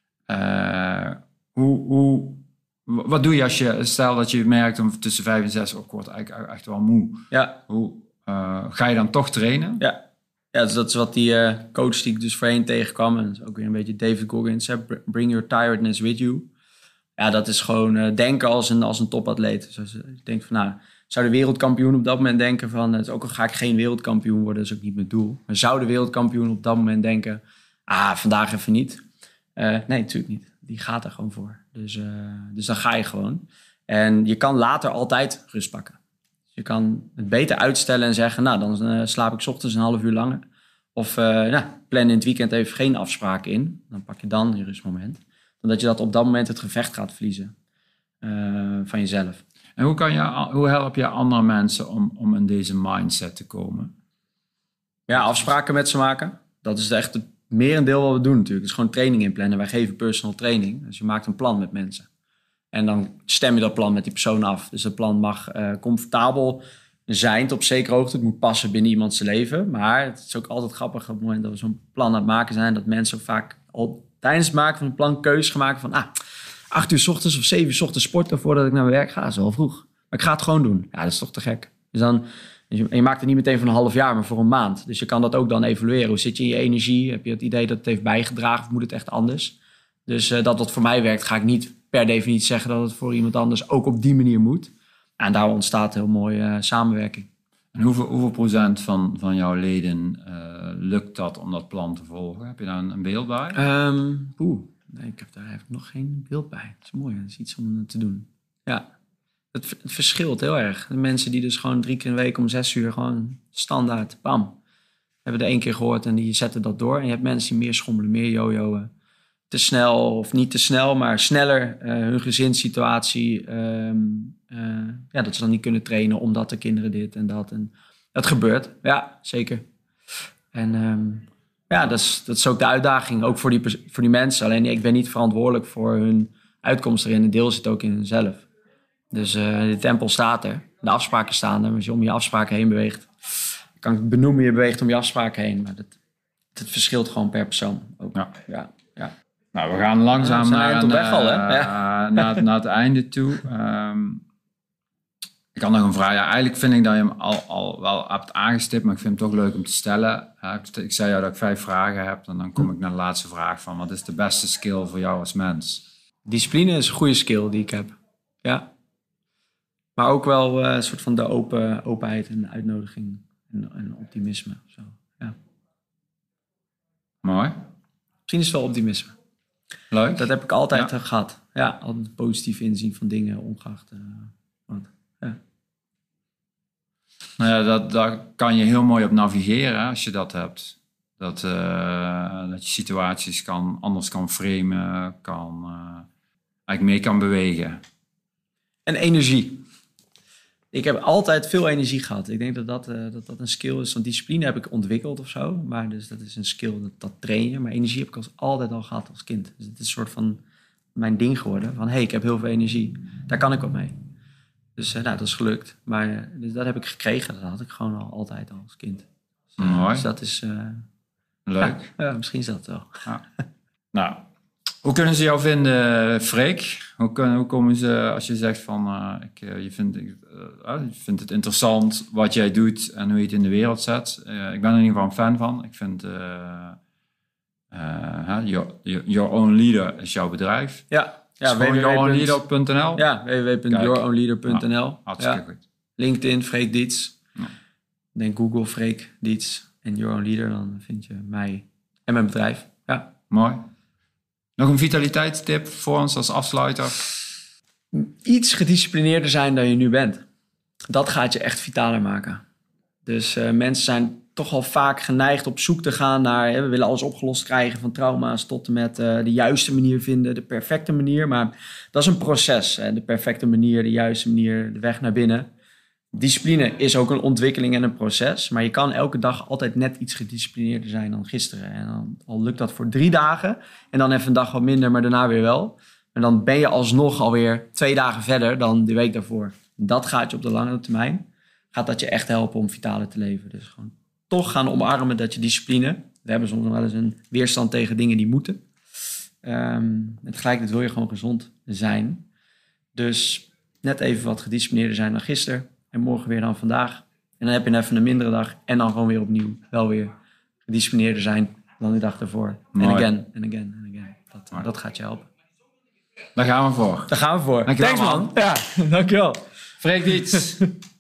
Wat doe je als je, stel dat je merkt om tussen 5 en 6, ik word eigenlijk echt wel moe. Ja. Ga je dan toch trainen? Ja, dus dat is wat die coach die ik dus voorheen tegenkwam. En dat is ook weer een beetje David Goggins. Bring your tiredness with you. Ja, dat is gewoon denken als een topatleet. Dus ik denk van, zou de wereldkampioen op dat moment denken van... ook al ga ik geen wereldkampioen worden, dat is ook niet mijn doel. Maar zou de wereldkampioen op dat moment denken... vandaag even niet. Nee, natuurlijk niet. Die gaat er gewoon voor. Dus dan ga je gewoon. En je kan later altijd rust pakken. Dus je kan het beter uitstellen en zeggen... dan slaap ik 's ochtends een half uur langer. Of plan in het weekend even geen afspraken in. Dan pak je dan je rustmoment. Dan dat je dat op dat moment het gevecht gaat verliezen. Van jezelf. En hoe help je andere mensen om in deze mindset te komen? Ja, afspraken met ze maken. Dat is echt het merendeel wat we doen natuurlijk. Het is gewoon training inplannen. Wij geven personal training. Dus je maakt een plan met mensen. En dan stem je dat plan met die persoon af. Dus dat plan mag comfortabel zijn tot op zekere hoogte. Het moet passen binnen iemands leven. Maar het is ook altijd grappig op het moment dat we zo'n plan aan het maken zijn... dat mensen vaak al tijdens het maken van een plan keuzes gaan maken van... 8 uur 's ochtends of 7 uur 's ochtends sporten voordat ik naar mijn werk ga. Dat is wel vroeg. Maar ik ga het gewoon doen. Ja, dat is toch te gek. Dus dan En je maakt het niet meteen van een half jaar, maar voor een maand. Dus je kan dat ook dan evalueren. Hoe zit je in je energie? Heb je het idee dat het heeft bijgedragen of moet het echt anders? Dus dat wat voor mij werkt, ga ik niet per definitie zeggen dat het voor iemand anders ook op die manier moet. En daar ontstaat heel mooie samenwerking. En hoeveel procent van jouw leden lukt dat om dat plan te volgen? Heb je daar een beeld bij? Nee, daar heb ik nog geen beeld bij. Dat is mooi, dat is iets om te doen. Ja, het verschilt heel erg. De mensen die dus gewoon 3 keer in de week om 6 uur gewoon standaard, bam, hebben er 1 keer gehoord en die zetten dat door. En je hebt mensen die meer schommelen, meer jojoen. Te snel of niet te snel, maar sneller hun gezinssituatie. Dat ze dan niet kunnen trainen omdat de kinderen dit en dat. En dat gebeurt, ja, zeker. En dat is ook de uitdaging, ook voor die mensen. Alleen ik ben niet verantwoordelijk voor hun uitkomst erin. Een deel zit ook in hunzelf. Dus de tempel staat er, de afspraken staan er. Als je om je afspraken heen beweegt, kan ik benoemen, je beweegt om je afspraken heen. Maar dat verschilt gewoon per persoon. Ook. Ja. Nou, we gaan langzaam naar het einde toe. Ik had nog een vraag. Ja, eigenlijk vind ik dat je hem al wel hebt aangestipt, maar ik vind hem toch leuk om te stellen. Ik zei jou dat ik 5 vragen heb en dan kom ik naar de laatste vraag van wat is de beste skill voor jou als mens? Discipline is een goede skill die ik heb. Ja. Maar ook wel een soort van de openheid en uitnodiging en optimisme. Zo. Ja. Mooi. Misschien is het wel optimisme. Leuk. Dat heb ik altijd gehad. Ja, altijd positief inzien van dingen, ongeacht wat. Ja. Nou ja, daar kan je heel mooi op navigeren als je dat hebt. Dat je situaties anders kan framen, eigenlijk mee kan bewegen. En energie. Ik heb altijd veel energie gehad. Ik denk dat een skill is. Want discipline heb ik ontwikkeld of zo. Maar dus dat is een skill, dat train je. Maar energie heb ik altijd al gehad als kind. Dus het is een soort van mijn ding geworden. Van, ik heb heel veel energie. Daar kan ik wat mee. Dus dat is gelukt. Maar dus dat heb ik gekregen. Dat had ik gewoon altijd al als kind. Mooi. Dus dat is... leuk. Ja, misschien is dat wel. Ja. Nou, hoe kunnen ze jou vinden, Freek? Hoe komen ze als je zegt van... je vindt het interessant wat jij doet en hoe je het in de wereld zet. Ik ben er in ieder geval een fan van. Ik vind... Your Own Leader is jouw bedrijf. Ja, yourownleader.nl. Ja, www.yourownleader.nl. Hartstikke goed. LinkedIn, Freek Dietz. Ja. Denk Google, Freek Dietz en Your Own Leader. Dan vind je mij en mijn bedrijf. Ja. Mooi. Nog een vitaliteitstip voor ons als afsluiter? Iets gedisciplineerder zijn dan je nu bent. Dat gaat je echt vitaler maken. Dus mensen zijn toch al vaak geneigd op zoek te gaan naar... we willen alles opgelost krijgen, van trauma's tot en met de juiste manier vinden, de perfecte manier. Maar dat is een proces. De perfecte manier, de juiste manier, de weg naar binnen. Discipline is ook een ontwikkeling en een proces. Maar je kan elke dag altijd net iets gedisciplineerder zijn dan gisteren. En dan al lukt dat voor 3 dagen. En dan even een dag wat minder, maar daarna weer wel. En dan ben je alsnog alweer 2 dagen verder dan de week daarvoor. Dat gaat je op de lange termijn. Gaat dat je echt helpen om vitaler te leven. Dus gewoon toch gaan omarmen dat je discipline... We hebben soms nog wel eens een weerstand tegen dingen die moeten. En tegelijkertijd wil je gewoon gezond zijn. Dus net even wat gedisciplineerder zijn dan gisteren. En morgen weer dan vandaag. En dan heb je even een mindere dag. En dan gewoon weer opnieuw wel weer gedisciplineerder zijn dan de dag daarvoor. En again, en again, en again. Dat gaat je helpen. Daar gaan we voor. Dankjewel, Thanks, man. Ja, dankjewel. Freek Dietz.